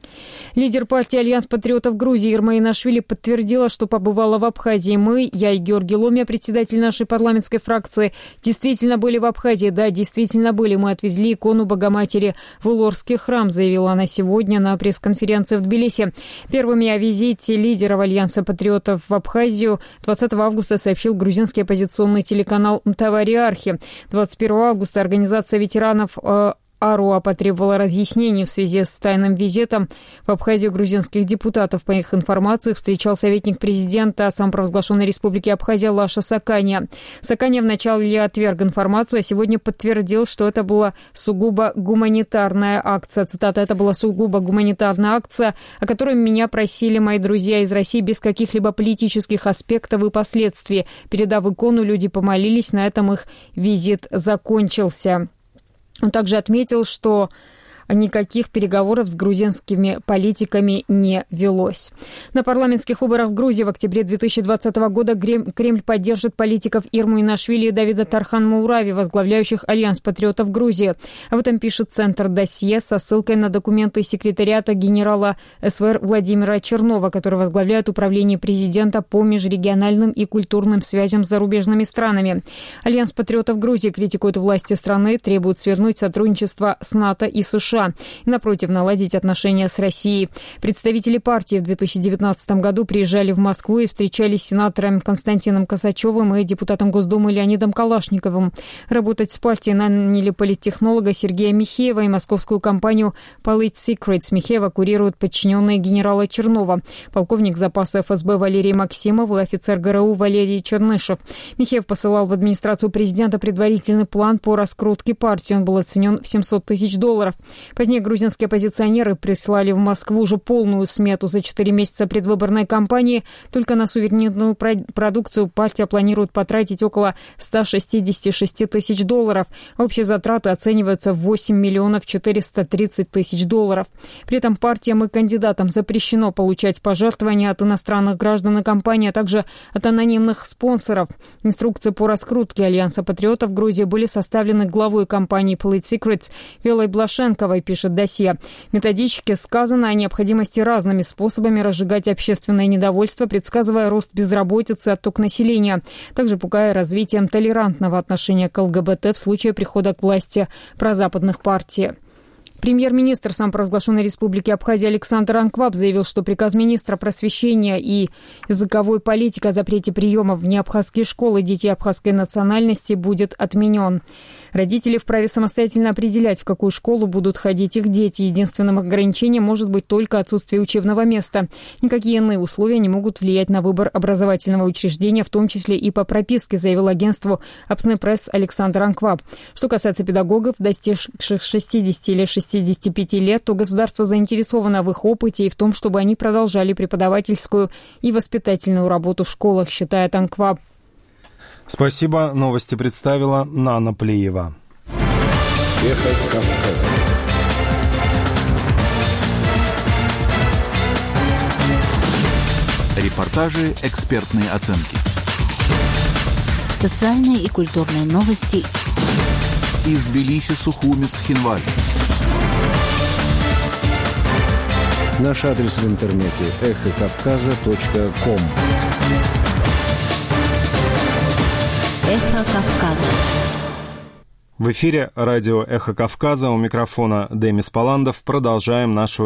Лидер партии «Альянс патриотов Грузии» Ирма Инашвили подтвердила, что побывала в Абхазии. Мы, я и Георгий Ломя, председатель нашей парламентской фракции, действительно были в Абхазии. Да, действительно были. Мы отвезли икону Богоматери в Илорский храм, заявила она сегодня на пресс-конференции в Тбилиси. Первыми о визите лидеров Альянса патриотов в Абхазию двадцатого августа сообщил грузинский оппозиционный телеканал «Мтавари Архи». двадцать первого августа организация ветеранов АРУА потребовала разъяснений в связи с тайным визитом в Абхазию грузинских депутатов. По их информации, встречал советник президента самопровозглашенной республики Абхазия Лаша Сакания. Сакания вначале отверг информацию, а сегодня подтвердил, что это была сугубо гуманитарная акция. Цитата: «Это была сугубо гуманитарная акция, о которой меня просили мои друзья из России без каких-либо политических аспектов и последствий. Передав икону, люди помолились, на этом их визит закончился». Он также отметил, что никаких переговоров с грузинскими политиками не велось. На парламентских выборах в Грузии в октябре две тысячи двадцатого года Кремль поддержит политиков Ирму Инашвили и Давида Тархан-Маурави, возглавляющих Альянс патриотов Грузии. Об этом пишет Центр Досье со ссылкой на документы секретариата генерала эс вэ эр Владимира Чернова, который возглавляет управление президента по межрегиональным и культурным связям с зарубежными странами. Альянс патриотов Грузии критикует власти страны, требует свернуть сотрудничество с НАТО и США. И, напротив, наладить отношения с Россией. Представители партии в две тысячи девятнадцатом году приезжали в Москву и встречались с сенатором Константином Косачевым и депутатом Госдумы Леонидом Калашниковым. Работать с партией наняли политтехнолога Сергея Михеева и московскую компанию Polity Secrets. Михеева курируют подчиненные генерала Чернова, полковник запаса эф эс бэ Валерий Максимов и офицер гэ эр у Валерий Чернышев. Михеев посылал в администрацию президента предварительный план по раскрутке партии. Он был оценен в семьсот тысяч долларов. Позднее грузинские оппозиционеры прислали в Москву уже полную смету за четыре месяца предвыборной кампании. Только на суверенитную продукцию партия планирует потратить около ста шестидесяти шести тысяч долларов. Общие затраты оцениваются в восемь миллионов четыреста тридцать тысяч долларов. При этом партиям и кандидатам запрещено получать пожертвования от иностранных граждан и компаний, а также от анонимных спонсоров. Инструкции по раскрутке Альянса патриотов Грузии были составлены главой компании Polity Secrets Велой Блашенковой, пишет Досье. В методичке сказано о необходимости разными способами разжигать общественное недовольство, предсказывая рост безработицы и отток населения, также пугая развитием толерантного отношения к эл гэ бэ тэ в случае прихода к власти прозападных партий. Премьер-министр самопровозглашенной республики Абхазия Александр Анкваб заявил, что приказ министра просвещения и языковой политики о запрете приема в неабхазские школы детей абхазской национальности будет отменен. Родители вправе самостоятельно определять, в какую школу будут ходить их дети. Единственным ограничением может быть только отсутствие учебного места. Никакие иные условия не могут влиять на выбор образовательного учреждения, в том числе и по прописке, заявил агентству Апсне Пресс Александр Анкваб. Что касается педагогов, достигших шестидесяти или шестидесяти пяти лет, то государство заинтересовано в их опыте и в том, чтобы они продолжали преподавательскую и воспитательную работу в школах, считает Анкваб. Спасибо. Новости представила Нана Плиева. Эхо Кавказа. Репортажи, экспертные оценки. Социальные и культурные новости. Из Тбилиси, Сухуми, Цхинваль. Наш адрес в интернете эхо кавказа точка ком. Эхо Кавказа. В эфире радио «Эхо Кавказа», у микрофона Демис Паландов. Продолжаем нашу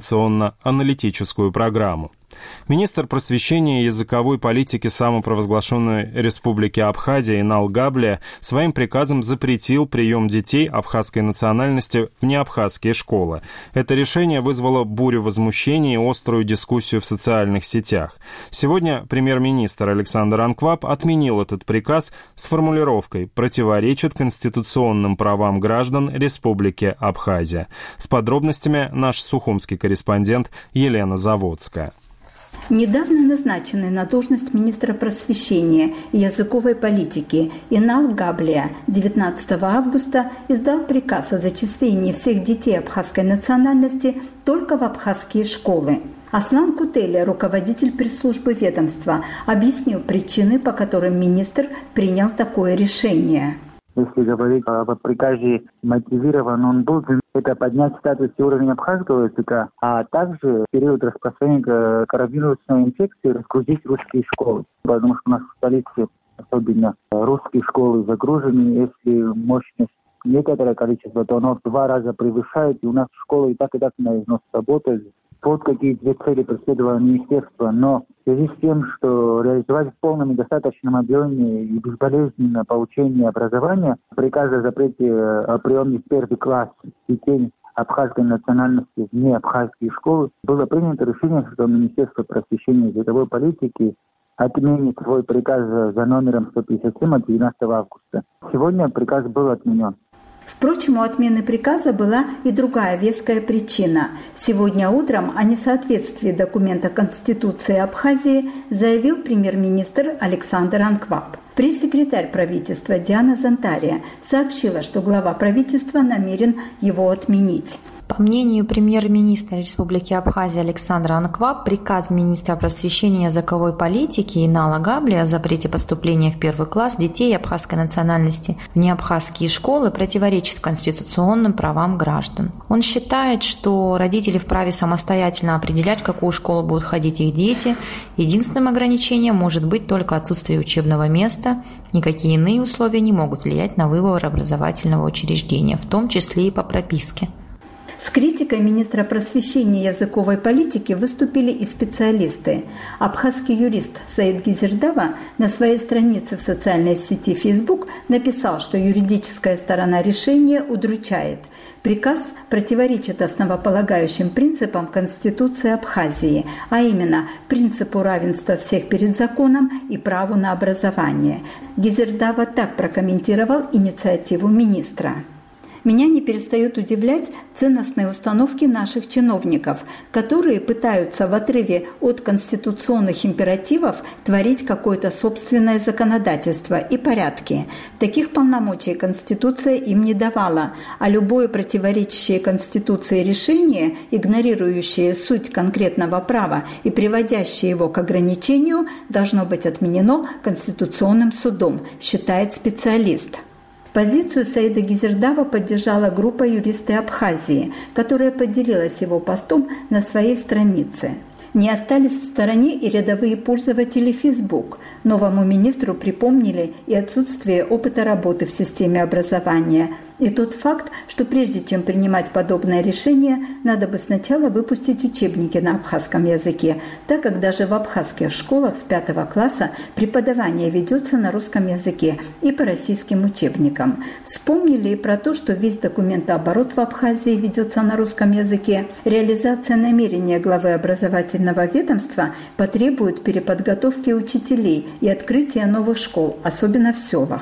информационно-аналитическую программу. Министр просвещения и языковой политики самопровозглашенной Республики Абхазия Инал Габлия своим приказом запретил прием детей абхазской национальности в неабхазские школы. Это решение вызвало бурю возмущений и острую дискуссию в социальных сетях. Сегодня премьер-министр Александр Анкваб отменил этот приказ с формулировкой «противоречит конституционным правам граждан Республики Абхазия». С подробностями наш сухумский корреспондент Елена Заводская. Недавно назначенный на должность министра просвещения и языковой политики Инал Габлия девятнадцатого августа издал приказ о зачислении всех детей абхазской национальности только в абхазские школы. Аслан Кутеля, руководитель пресс-службы ведомства, объяснил причины, по которым министр принял такое решение. Если говорить об приказе мотивирован, он был, это поднять статус и уровень абхазского языка, а также в период распространения коронавирусной инфекции разгрузить русские школы. Потому что у нас в столице особенно русские школы загружены, если мощность некоторое количество, то оно в два раза превышает, и у нас школы и так и так на износ работают. Вот какие две цели преследовало министерство, но в связи с тем, что реализовать в полном и достаточном объеме и безболезненно получение образования, приказ о запрете приема в первый класс детей абхазской национальности вне абхазские школы, было принято решение, что Министерство просвещения и языковой политики отменит свой приказ за номером сто пятьдесят семь от двенадцатого августа. Сегодня приказ был отменен. Впрочем, у отмены приказа была и другая веская причина. Сегодня утром о несоответствии документа Конституции Абхазии заявил премьер-министр Александр Анкваб. Пресс-секретарь правительства Диана Зантария сообщила, что глава правительства намерен его отменить. По мнению премьер-министра Республики Абхазия Александра Анкваб, приказ министра просвещения и языковой политики Инала Габлия о запрете поступления в первый класс детей абхазской национальности в неабхазские школы противоречит конституционным правам граждан. Он считает, что родители вправе самостоятельно определять, в какую школу будут ходить их дети. Единственным ограничением может быть только отсутствие учебного места. Никакие иные условия не могут влиять на выбор образовательного учреждения, в том числе и по прописке. С критикой министра просвещения и языковой политики выступили и специалисты. Абхазский юрист Саид Гизердава на своей странице в социальной сети Facebook написал, что юридическая сторона решения удручает. Приказ противоречит основополагающим принципам Конституции Абхазии, а именно принципу равенства всех перед законом и праву на образование. Гизердава так прокомментировал инициативу министра. Меня не перестают удивлять ценностные установки наших чиновников, которые пытаются в отрыве от конституционных императивов творить какое-то собственное законодательство и порядки. Таких полномочий Конституция им не давала, а любое противоречащее Конституции решение, игнорирующее суть конкретного права и приводящее его к ограничению, должно быть отменено Конституционным судом, считает специалист. Позицию Саида Гизердава поддержала группа юристы Абхазии, которая поделилась его постом на своей странице. Не остались в стороне и рядовые пользователи Facebook. Новому министру припомнили и отсутствие опыта работы в системе образования, и тот факт, что прежде чем принимать подобное решение, надо бы сначала выпустить учебники на абхазском языке, так как даже в абхазских школах с пятого класса преподавание ведется на русском языке и по российским учебникам. Вспомнили и про то, что весь документооборот в Абхазии ведется на русском языке. Реализация намерения главы образовательного ведомства потребует переподготовки учителей и открытия новых школ, особенно в селах.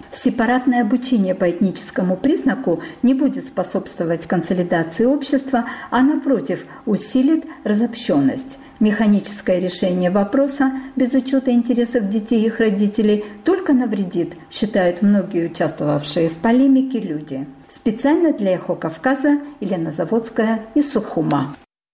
Сепаратное обучение по этническому признаку не будет способствовать консолидации общества, а напротив усилит разобщенность. Механическое решение вопроса без учета интересов детей и их родителей только навредит, считают многие участвовавшие в полемике люди. Специально для «Эхо Кавказа» Елена Заводская из Сухума.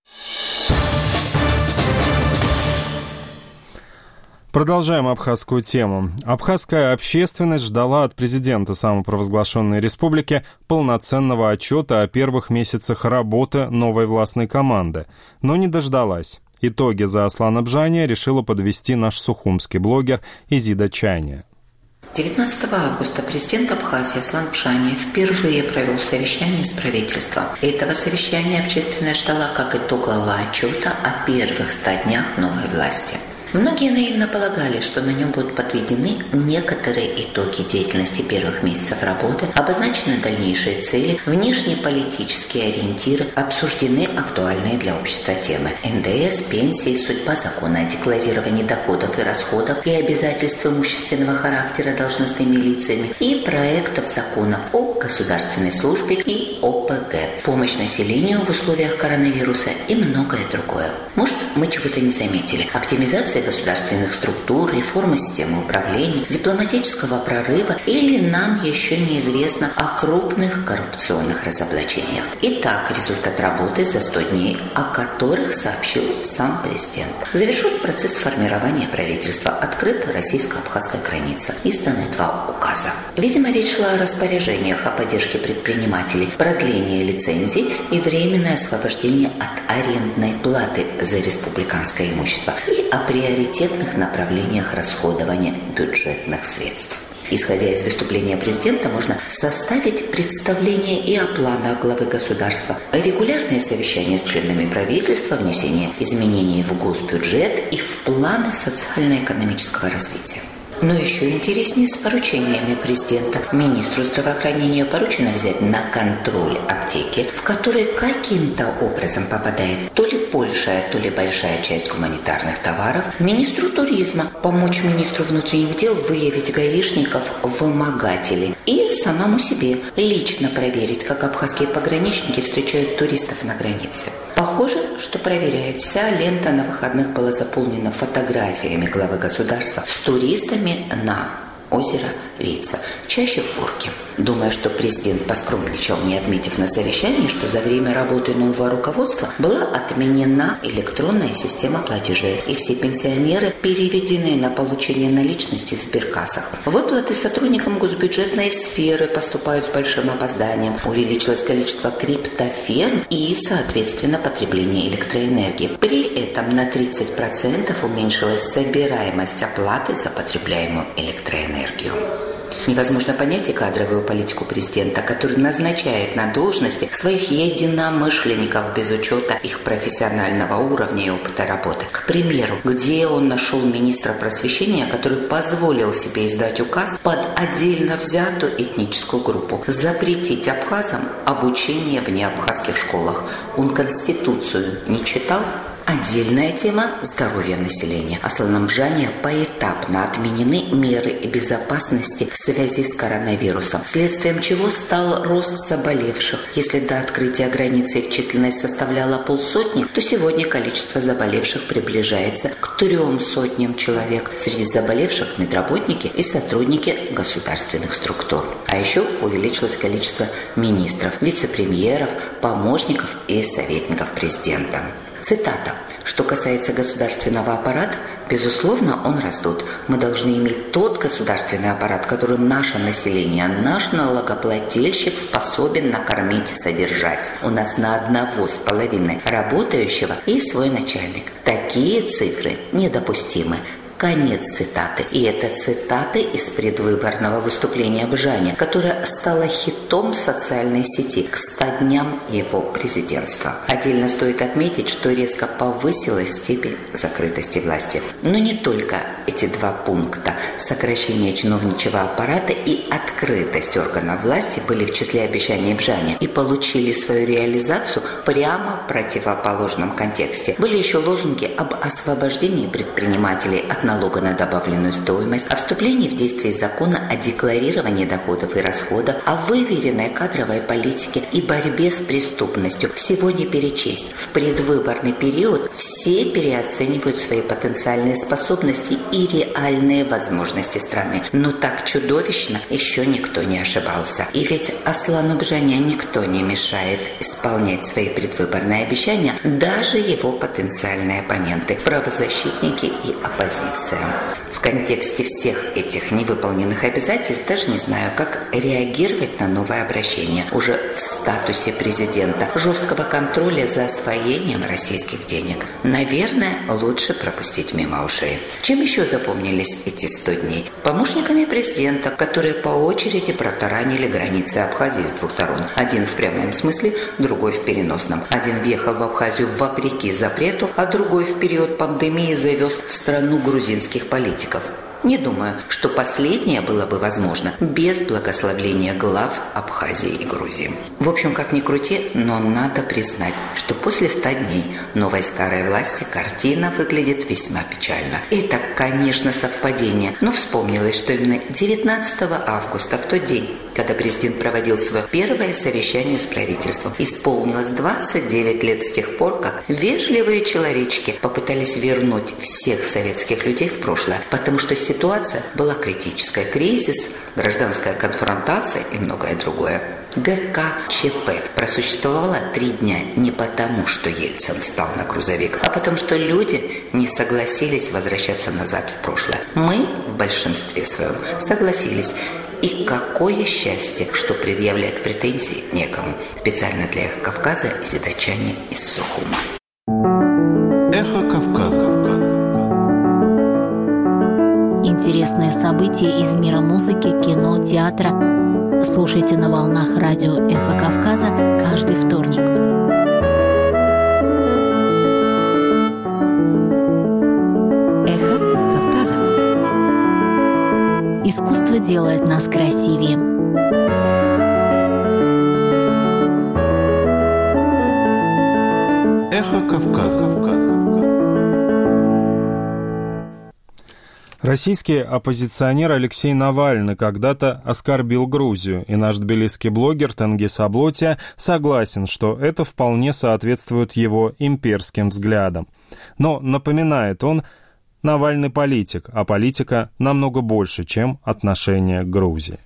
Продолжаем абхазскую тему. Абхазская общественность ждала от президента самопровозглашенной республики полноценного отчета о первых месяцах работы новой властной команды, но не дождалась. Итоги за Аслан-Абжания решила подвести наш сухумский блогер Изида Чайня. девятнадцатого августа президент Абхазии Аслан-Абжания впервые провел совещание с правительством. Этого совещания общественность ждала как итогового отчета о первых ста днях новой власти. Многие наивно полагали, что на нем будут подведены некоторые итоги деятельности первых месяцев работы, обозначены дальнейшие цели, внешнеполитические ориентиры, обсуждены актуальные для общества темы. эн дэ эс, пенсии, судьба закона о декларировании доходов и расходов и обязательств имущественного характера должностными лицами и проектов законов о государственной службе и о пэ гэ, помощь населению в условиях коронавируса и многое другое. Может, мы чего-то не заметили. Оптимизация государственных структур, реформа системы управления, дипломатического прорыва или нам еще неизвестно о крупных коррупционных разоблачениях. Итак, результат работы за сто дней, о которых сообщил сам президент. Завершен процесс формирования правительства, открыта российско-абхазская граница, изданы два указа. Видимо, речь шла о распоряжениях о поддержке предпринимателей, продлении лицензий и временное освобождение от арендной платы за республиканское имущество и о приоритетных направлениях расходования бюджетных средств. Исходя из выступления президента, можно составить представление и о планах главы государства, регулярные совещания с членами правительства, внесение изменений в госбюджет и в планы социально-экономического развития. Но еще интереснее с поручениями президента. Министру здравоохранения поручено взять на контроль аптеки, в которые каким-то образом попадает то ли большая, то ли большая часть гуманитарных товаров. Министру туризма помочь министру внутренних дел выявить гаишников-вымогателей. И самому себе лично проверить, как абхазские пограничники встречают туристов на границе. Похоже, что проверяет. Вся лента на выходных была заполнена фотографиями главы государства с туристами на озеро Лица, чаще в Бурке. Думаю, что президент поскромничал, не отметив на совещании, что за время работы нового руководства была отменена электронная система платежей, и все пенсионеры переведены на получение наличности в сберкассах. Выплаты сотрудникам госбюджетной сферы поступают с большим опозданием. Увеличилось количество криптоферм и, соответственно, потребление электроэнергии. При этом на тридцать процентов уменьшилась собираемость оплаты за потребляемую электроэнергию. Невозможно понять и кадровую политику президента, который назначает на должности своих единомышленников без учета их профессионального уровня и опыта работы. К примеру, где он нашел министра просвещения, который позволил себе издать указ под отдельно взятую этническую группу запретить абхазам обучение в неабхазских школах. Он Конституцию не читал? Отдельная тема – здоровье населения. Аслан-Абжания поэтапно отменены меры безопасности в связи с коронавирусом, следствием чего стал рост заболевших. Если до открытия границы их численность составляла полсотни, то сегодня количество заболевших приближается к трем сотням человек. Среди заболевших – медработники и сотрудники государственных структур. А еще увеличилось количество министров, вице-премьеров, помощников и советников президента. Цитата. Что касается государственного аппарата, безусловно, он раздут. Мы должны иметь тот государственный аппарат, который наше население, наш налогоплательщик способен накормить и содержать. У нас на одного с половиной работающего и свой начальник. Такие цифры недопустимы. Конец цитаты. И это цитаты из предвыборного выступления Абжания, которое стало хитом социальной сети к ста дням его президентства. Отдельно стоит отметить, что резко повысилась степень закрытости власти. Но не только эти два пункта – сокращение чиновничьего аппарата и открытость органов власти были в числе обещаний Абжания и получили свою реализацию прямо в противоположном контексте. Были еще лозунги об освобождении предпринимателей от налогов налога на добавленную стоимость, о вступлении в действие закона о декларировании доходов и расходов, о выверенной кадровой политике и борьбе с преступностью. Всего не перечесть. В предвыборный период все переоценивают свои потенциальные способности и реальные возможности страны. Но так чудовищно еще никто не ошибался. И ведь Аслану Бжане никто не мешает исполнять свои предвыборные обещания, даже его потенциальные оппоненты, правозащитники и оппозиция. В контексте всех этих невыполненных обязательств даже не знаю, как реагировать на новое обращение уже в статусе президента, жесткого контроля за освоением российских денег. Наверное, лучше пропустить мимо ушей. Чем еще запомнились эти сто дней? Помощниками президента, которые по очереди протаранили границы Абхазии с двух сторон. Один в прямом смысле, другой в переносном. Один въехал в Абхазию вопреки запрету, а другой в период пандемии завез в страну грузинских политиков. Не думаю, что последнее было бы возможно без благословления глав Абхазии и Грузии. В общем, как ни крути, но надо признать, что после ста дней новой старой власти картина выглядит весьма печально. Это, конечно, совпадение, но вспомнилось, что именно девятнадцатого августа, в тот день, когда президент проводил свое первое совещание с правительством, исполнилось двадцать девять лет с тех пор, как вежливые человечки попытались вернуть всех советских людей в прошлое, потому что ситуация была критическая. Кризис, гражданская конфронтация и многое другое. ГКЧП просуществовала три дня не потому, что Ельцин встал на грузовик, а потому, что люди не согласились возвращаться назад в прошлое. Мы в большинстве своем согласились. И какое счастье, что предъявлять претензии некому. Специально для «Эхо Кавказа» зидачане из Сухума. Эхо Кавказа. Интересные события из мира музыки, кино, театра слушайте на волнах радио «Эхо Кавказа» каждый вторник. «Эхо Кавказа». Искусство делает нас красивее. Эхо Кавказа. Российский оппозиционер Алексей Навальный когда-то оскорбил Грузию, и наш тбилисский блогер Тенгиз Аблотия согласен, что это вполне соответствует его имперским взглядам. Но, напоминает он, Навальный политик, а политика намного больше, чем отношение к Грузии.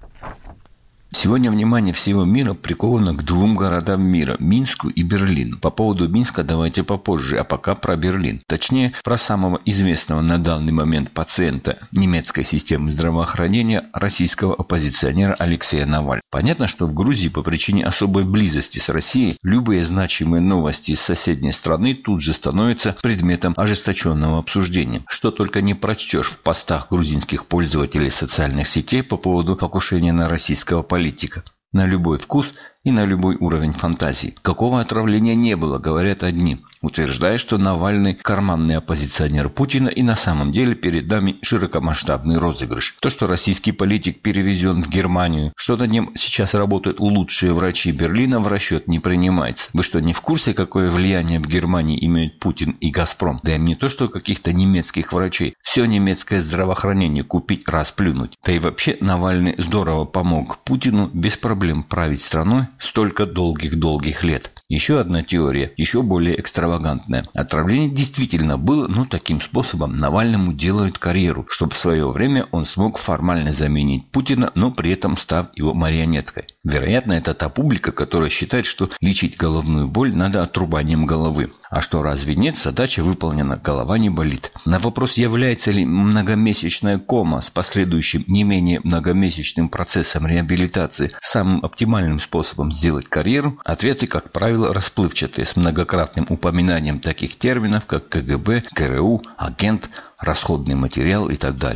Сегодня внимание всего мира приковано к двум городам мира – Минску и Берлину. По поводу Минска давайте попозже, а пока про Берлин. Точнее, про самого известного на данный момент пациента немецкой системы здравоохранения российского оппозиционера Алексея Навального. Понятно, что в Грузии по причине особой близости с Россией любые значимые новости из соседней страны тут же становятся предметом ожесточенного обсуждения. Что только не прочтешь в постах грузинских пользователей социальных сетей по поводу покушения на российского политика. Политика. На любой вкус и на любой уровень фантазии. Какого отравления не было, говорят одни, утверждая, что Навальный – карманный оппозиционер Путина, и на самом деле перед нами широкомасштабный розыгрыш. То, что российский политик перевезен в Германию, что на нем сейчас работают лучшие врачи Берлина, в расчет не принимается. Вы что, не в курсе, какое влияние в Германии имеют Путин и Газпром? Да им не то, что каких-то немецких врачей. Все немецкое здравоохранение купить, расплюнуть. Да и вообще Навальный здорово помог Путину без проблем править страной столько долгих-долгих лет. Еще одна теория, еще более экстравагантная. Отравление действительно было, но таким способом Навальному делают карьеру, чтобы в свое время он смог формально заменить Путина, но при этом став его марионеткой. Вероятно, это та публика, которая считает, что лечить головную боль надо отрубанием головы. А что, разве нет? Задача выполнена, голова не болит. На вопрос, является ли многомесячная кома с последующим не менее многомесячным процессом реабилитации самым оптимальным способом сделать карьеру, ответы, как правило, расплывчатые, с многократным упоминанием таких терминов, как КГБ, ГРУ, агент, расходный материал и так далее.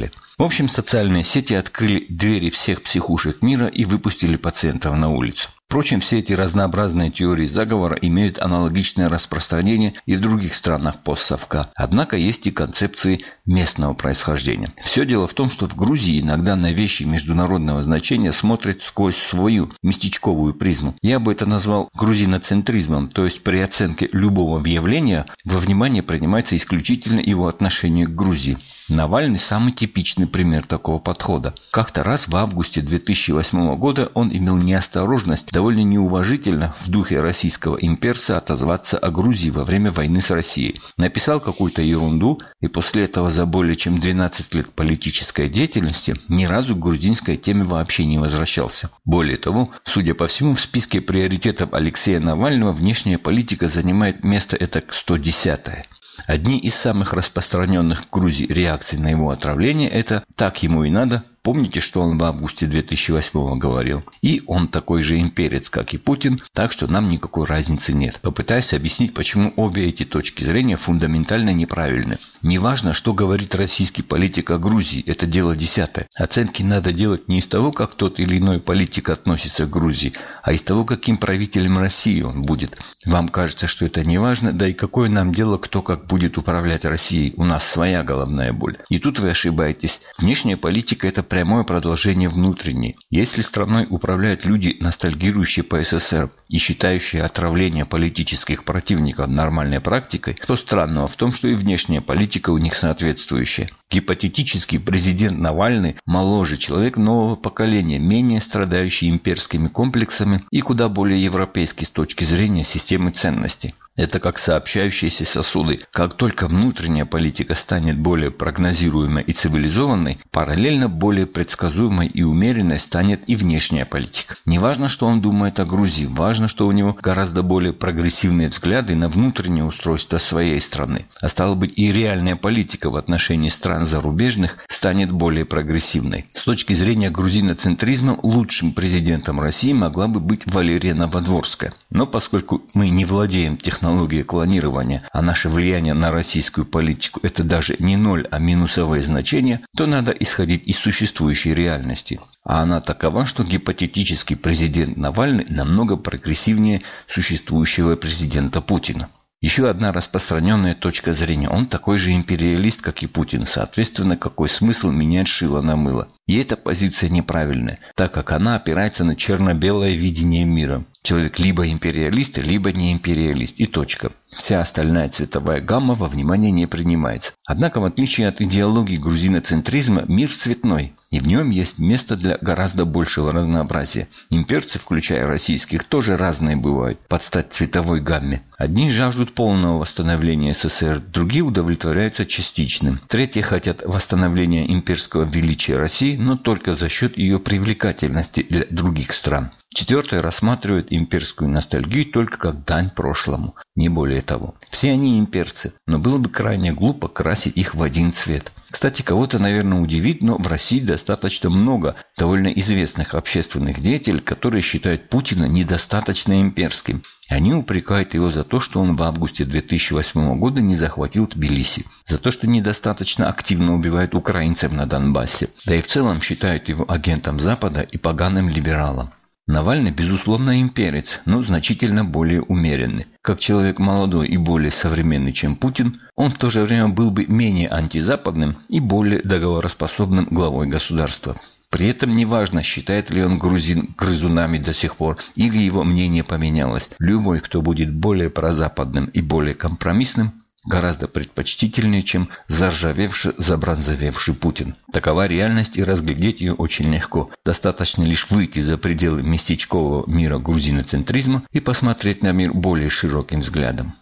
В общем, социальные сети открыли двери всех психушек мира и выпустили пациентов на улицу. Впрочем, все эти разнообразные теории заговора имеют аналогичное распространение и в других странах постсовка. Однако есть и концепции местного происхождения. Все дело в том, что в Грузии иногда на вещи международного значения смотрят сквозь свою местечковую призму. Я бы это назвал грузиноцентризмом, то есть при оценке любого явления во внимание принимается исключительно его отношение к Грузии. Навальный – самый типичный пример такого подхода. Как-то раз в августе две тысячи восьмого года он имел неосторожность довольно неуважительно в духе российского имперца отозваться о Грузии во время войны с Россией. Написал какую-то ерунду, и после этого за более чем двенадцать лет политической деятельности ни разу к грузинской теме вообще не возвращался. Более того, судя по всему, в списке приоритетов Алексея Навального внешняя политика занимает место этак сто десятое. Одни из самых распространенных в Грузии реакций на его отравление – это «так ему и надо». Помните, что он в августе две тысячи восьмого говорил? И он такой же имперец, как и Путин, так что нам никакой разницы нет. Попытаюсь объяснить, почему обе эти точки зрения фундаментально неправильны. Неважно, что говорит российский политик о Грузии, это дело десятое. Оценки надо делать не из того, как тот или иной политик относится к Грузии, а из того, каким правителем России он будет. Вам кажется, что это не важно, да и какое нам дело, кто как будет управлять Россией, у нас своя головная боль. И тут вы ошибаетесь. Внешняя политика – это прямое продолжение внутренней. Если страной управляют люди, ностальгирующие по СССР и считающие отравление политических противников нормальной практикой, то странного в том, что и внешняя политика у них соответствующая. Гипотетический президент Навальный – моложе человек нового поколения, менее страдающий имперскими комплексами и куда более европейский с точки зрения системы ценностей. Это как сообщающиеся сосуды. Как только внутренняя политика станет более прогнозируемой и цивилизованной, параллельно более предсказуемой и умеренной станет и внешняя политика. Не важно, что он думает о Грузии, важно, что у него гораздо более прогрессивные взгляды на внутреннее устройство своей страны. А стало быть, и реальная политика в отношении стран зарубежных станет более прогрессивной. С точки зрения грузиноцентризма лучшим президентом России могла бы быть Валерия Новодворская. Но поскольку мы не владеем технологией, технология клонирования, а наше влияние на российскую политику – это даже не ноль, а минусовые значения, то надо исходить из существующей реальности. А она такова, что гипотетический президент Навальный намного прогрессивнее существующего президента Путина. Еще одна распространенная точка зрения. Он такой же империалист, как и Путин. Соответственно, какой смысл менять шило на мыло? И эта позиция неправильная, так как она опирается на черно-белое видение мира. Человек либо империалист, либо не империалист. И точка. Вся остальная цветовая гамма во внимание не принимается. Однако, в отличие от идеологии грузиноцентризма, мир цветной. И в нем есть место для гораздо большего разнообразия. Имперцы, включая российских, тоже разные бывают, под стать цветовой гамме. Одни жаждут полного восстановления СССР, другие удовлетворяются частичным. Третьи хотят восстановления имперского величия России, но только за счет ее привлекательности для других стран. Четвертые рассматривают имперскую ностальгию только как дань прошлому, не более того. Все они имперцы, но было бы крайне глупо красить их в один цвет. Кстати, кого-то, наверное, удивит, но в России достаточно много довольно известных общественных деятелей, которые считают Путина недостаточно имперским. Они упрекают его за то, что он в августе две тысячи восьмого года не захватил Тбилиси, за то, что недостаточно активно убивает украинцев на Донбассе, да и в целом считают его агентом Запада и поганым либералом. Навальный, безусловно, имперец, но значительно более умеренный. Как человек молодой и более современный, чем Путин, он в то же время был бы менее антизападным и более договороспособным главой государства. При этом неважно, считает ли он грузин грызунами до сих пор, или его мнение поменялось. Любой, кто будет более прозападным и более компромиссным, гораздо предпочтительнее, чем заржавевший, забронзовевший Путин. Такова реальность, и разглядеть ее очень легко. Достаточно лишь выйти за пределы местечкового мира грузиноцентризма и посмотреть на мир более широким взглядом.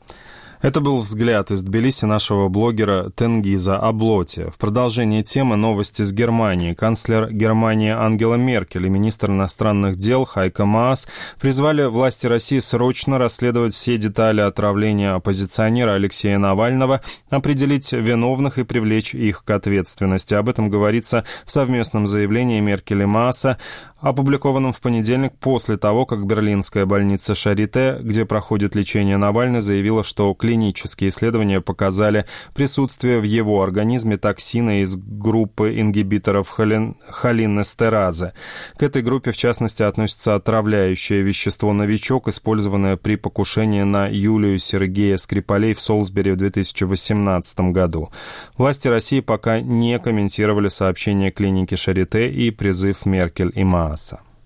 Это был взгляд из Тбилиси нашего блогера Тенгиза Аблоти. В продолжении темы новости с Германии. Канцлер Германии Ангела Меркель и министр иностранных дел Хайко Маас призвали власти России срочно расследовать все детали отравления оппозиционера Алексея Навального, определить виновных и привлечь их к ответственности. Об этом говорится в совместном заявлении Меркель и Мааса опубликованном в понедельник после того, как берлинская больница Шарите, где проходит лечение Навальный, заявила, что клинические исследования показали присутствие в его организме токсина из группы ингибиторов холин... холинестеразы. К этой группе, в частности, относится отравляющее вещество «Новичок», использованное при покушении на Юлию Сергея Скрипалей в Солсбери в две тысячи восемнадцатом году. Власти России пока не комментировали сообщение клиники Шарите и призыв Меркель и Маас.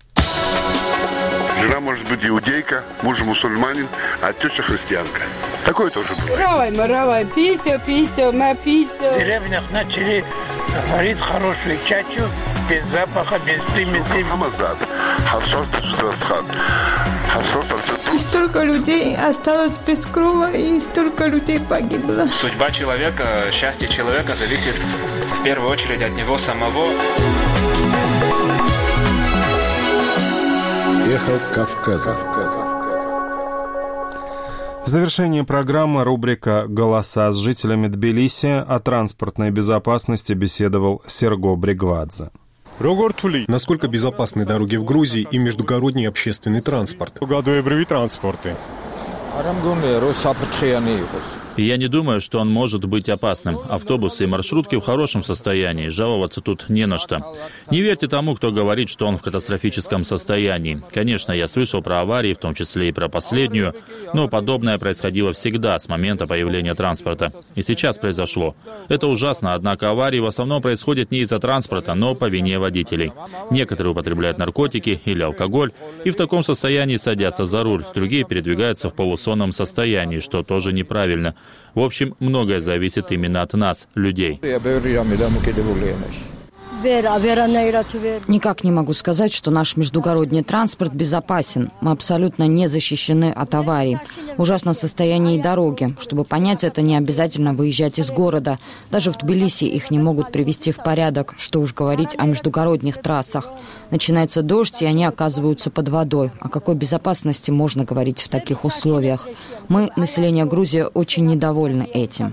Жена может быть иудейка, муж мусульманин, а теща христианка. Такое тоже бывает. Равай, маравай, пися, пися, ма пися. В деревнях начали варить хорошую чачу, без запаха, без примесей. Хамазад, и столько людей осталось без крова, и столько людей погибло. Судьба человека, счастье человека зависит в первую очередь от него самого. Эхо Кавказа. В завершении программы рубрика «Голоса». С жителями Тбилиси о транспортной безопасности беседовал Серго Бригвадзе. Насколько безопасны дороги в Грузии и междугородний общественный транспорт? И я не думаю, что он может быть опасным. Автобусы и маршрутки в хорошем состоянии. Жаловаться тут не на что. Не верьте тому, кто говорит, что он в катастрофическом состоянии. Конечно, я слышал про аварии, в том числе и про последнюю, но подобное происходило всегда с момента появления транспорта. И сейчас произошло. Это ужасно, однако аварии в основном происходят не из-за транспорта, но по вине водителей. Некоторые употребляют наркотики или алкоголь и в таком состоянии садятся за руль. Другие передвигаются в полусонном состоянии, что тоже неправильно. В общем, многое зависит именно от нас, людей. Никак не могу сказать, что наш междугородний транспорт безопасен. Мы абсолютно не защищены от аварий. В ужасном состоянии дороги. Чтобы понять это, не обязательно выезжать из города. Даже в Тбилиси их не могут привести в порядок. Что уж говорить о междугородних трассах. Начинается дождь, и они оказываются под водой. О какой безопасности можно говорить в таких условиях? Мы, население Грузии, очень недовольны этим.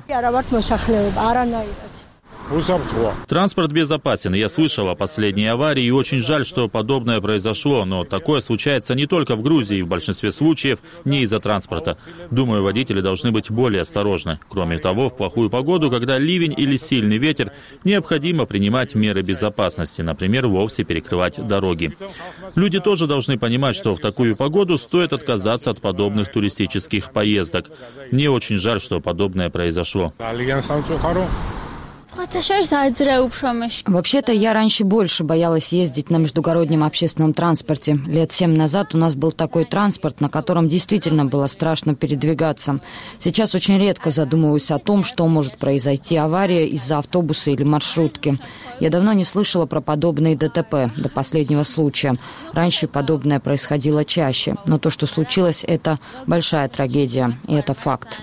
Транспорт безопасен. Я слышал о последней аварии, и очень жаль, что подобное произошло. Но такое случается не только в Грузии, в большинстве случаев не из-за транспорта. Думаю, водители должны быть более осторожны. Кроме того, в плохую погоду, когда ливень или сильный ветер, необходимо принимать меры безопасности, например, вовсе перекрывать дороги. Люди тоже должны понимать, что в такую погоду стоит отказаться от подобных туристических поездок. Мне очень жаль, что подобное произошло. Вообще-то я раньше больше боялась ездить на междугороднем общественном транспорте. Лет семь назад у нас был такой транспорт, на котором действительно было страшно передвигаться. Сейчас очень редко задумываюсь о том, что может произойти авария из-за автобуса или маршрутки. Я давно не слышала про подобные ДТП до последнего случая. Раньше подобное происходило чаще. Но то, что случилось, это большая трагедия. И это факт.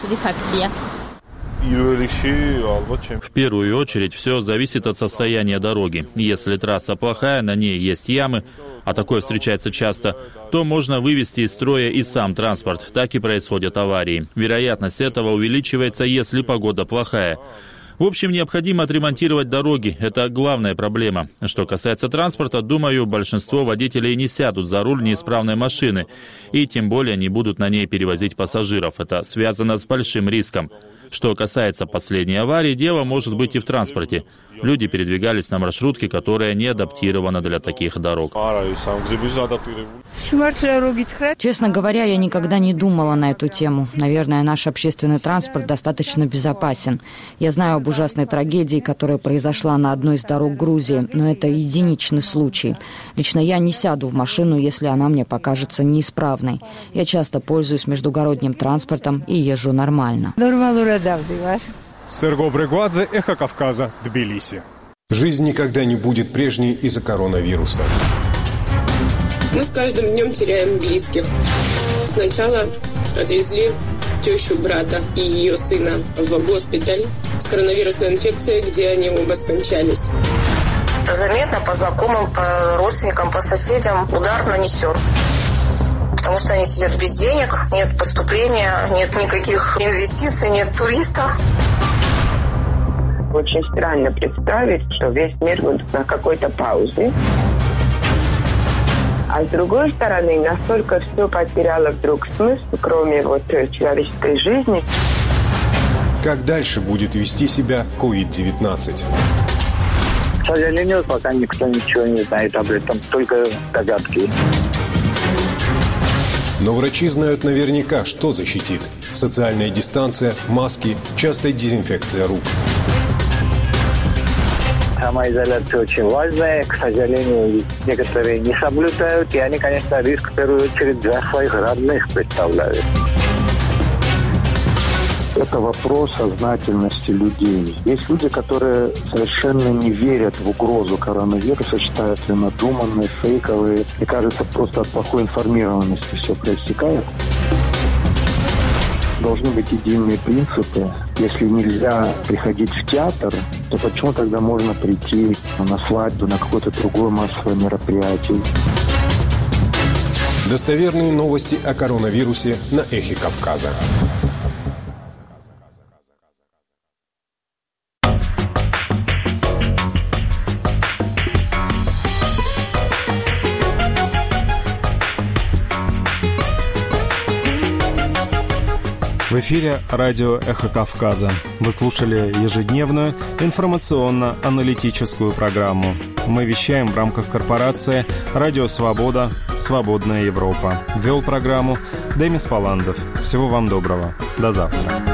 В первую очередь все зависит от состояния дороги. Если трасса плохая, на ней есть ямы, а такое встречается часто, то можно вывести из строя и сам транспорт. Так и происходят аварии. Вероятность этого увеличивается, если погода плохая. В общем, необходимо отремонтировать дороги. Это главная проблема. Что касается транспорта, думаю, большинство водителей не сядут за руль неисправной машины. И тем более не будут на ней перевозить пассажиров. Это связано с большим риском. Что касается последней аварии, дело может быть и в транспорте. Люди передвигались на маршрутке, которая не адаптирована для таких дорог. Честно говоря, я никогда не думала на эту тему. Наверное, наш общественный транспорт достаточно безопасен. Я знаю об ужасной трагедии, которая произошла на одной из дорог Грузии, но это единичный случай. Лично я не сяду в машину, если она мне покажется неисправной. Я часто пользуюсь междугородним транспортом и езжу нормально. Серго Бригвадзе, Эхо Кавказа, Тбилиси. Жизнь никогда не будет прежней из-за коронавируса. Мы с каждым днем теряем близких. Сначала отвезли тещу брата и ее сына в госпиталь с коронавирусной инфекцией, где они оба скончались. Это заметно по знакомым, по родственникам, по соседям. Удар нанесен. Потому что они сидят без денег, нет поступления, нет никаких инвестиций, нет туристов. Очень странно представить, что весь мир будет на какой-то паузе. А с другой стороны, настолько все потеряло вдруг смысл, кроме вот человеческой жизни. Как дальше будет вести себя ковид девятнадцать? К сожалению, пока никто ничего не знает об этом, только догадки. Но врачи знают наверняка, что защитит. Социальная дистанция, маски, частая дезинфекция рук. Самоизоляция очень важная. К сожалению, некоторые не соблюдают. И они, конечно, риск в первую очередь для своих родных представляют. Это вопрос сознательности людей. Есть люди, которые совершенно не верят в угрозу коронавируса, считают ее надуманной, фейковой. Мне кажется, просто от плохой информированности все проистекает. Должны быть единые принципы. Если нельзя приходить в театр, то почему тогда можно прийти на свадьбу, на какое-то другое массовое мероприятие? Достоверные новости о коронавирусе на Эхе Кавказа. В эфире радио «Эхо Кавказа». Вы слушали ежедневную информационно-аналитическую программу. Мы вещаем в рамках корпорации «Радио Свобода. Свободная Европа». Вел программу Демис Паландов. Всего вам доброго. До завтра.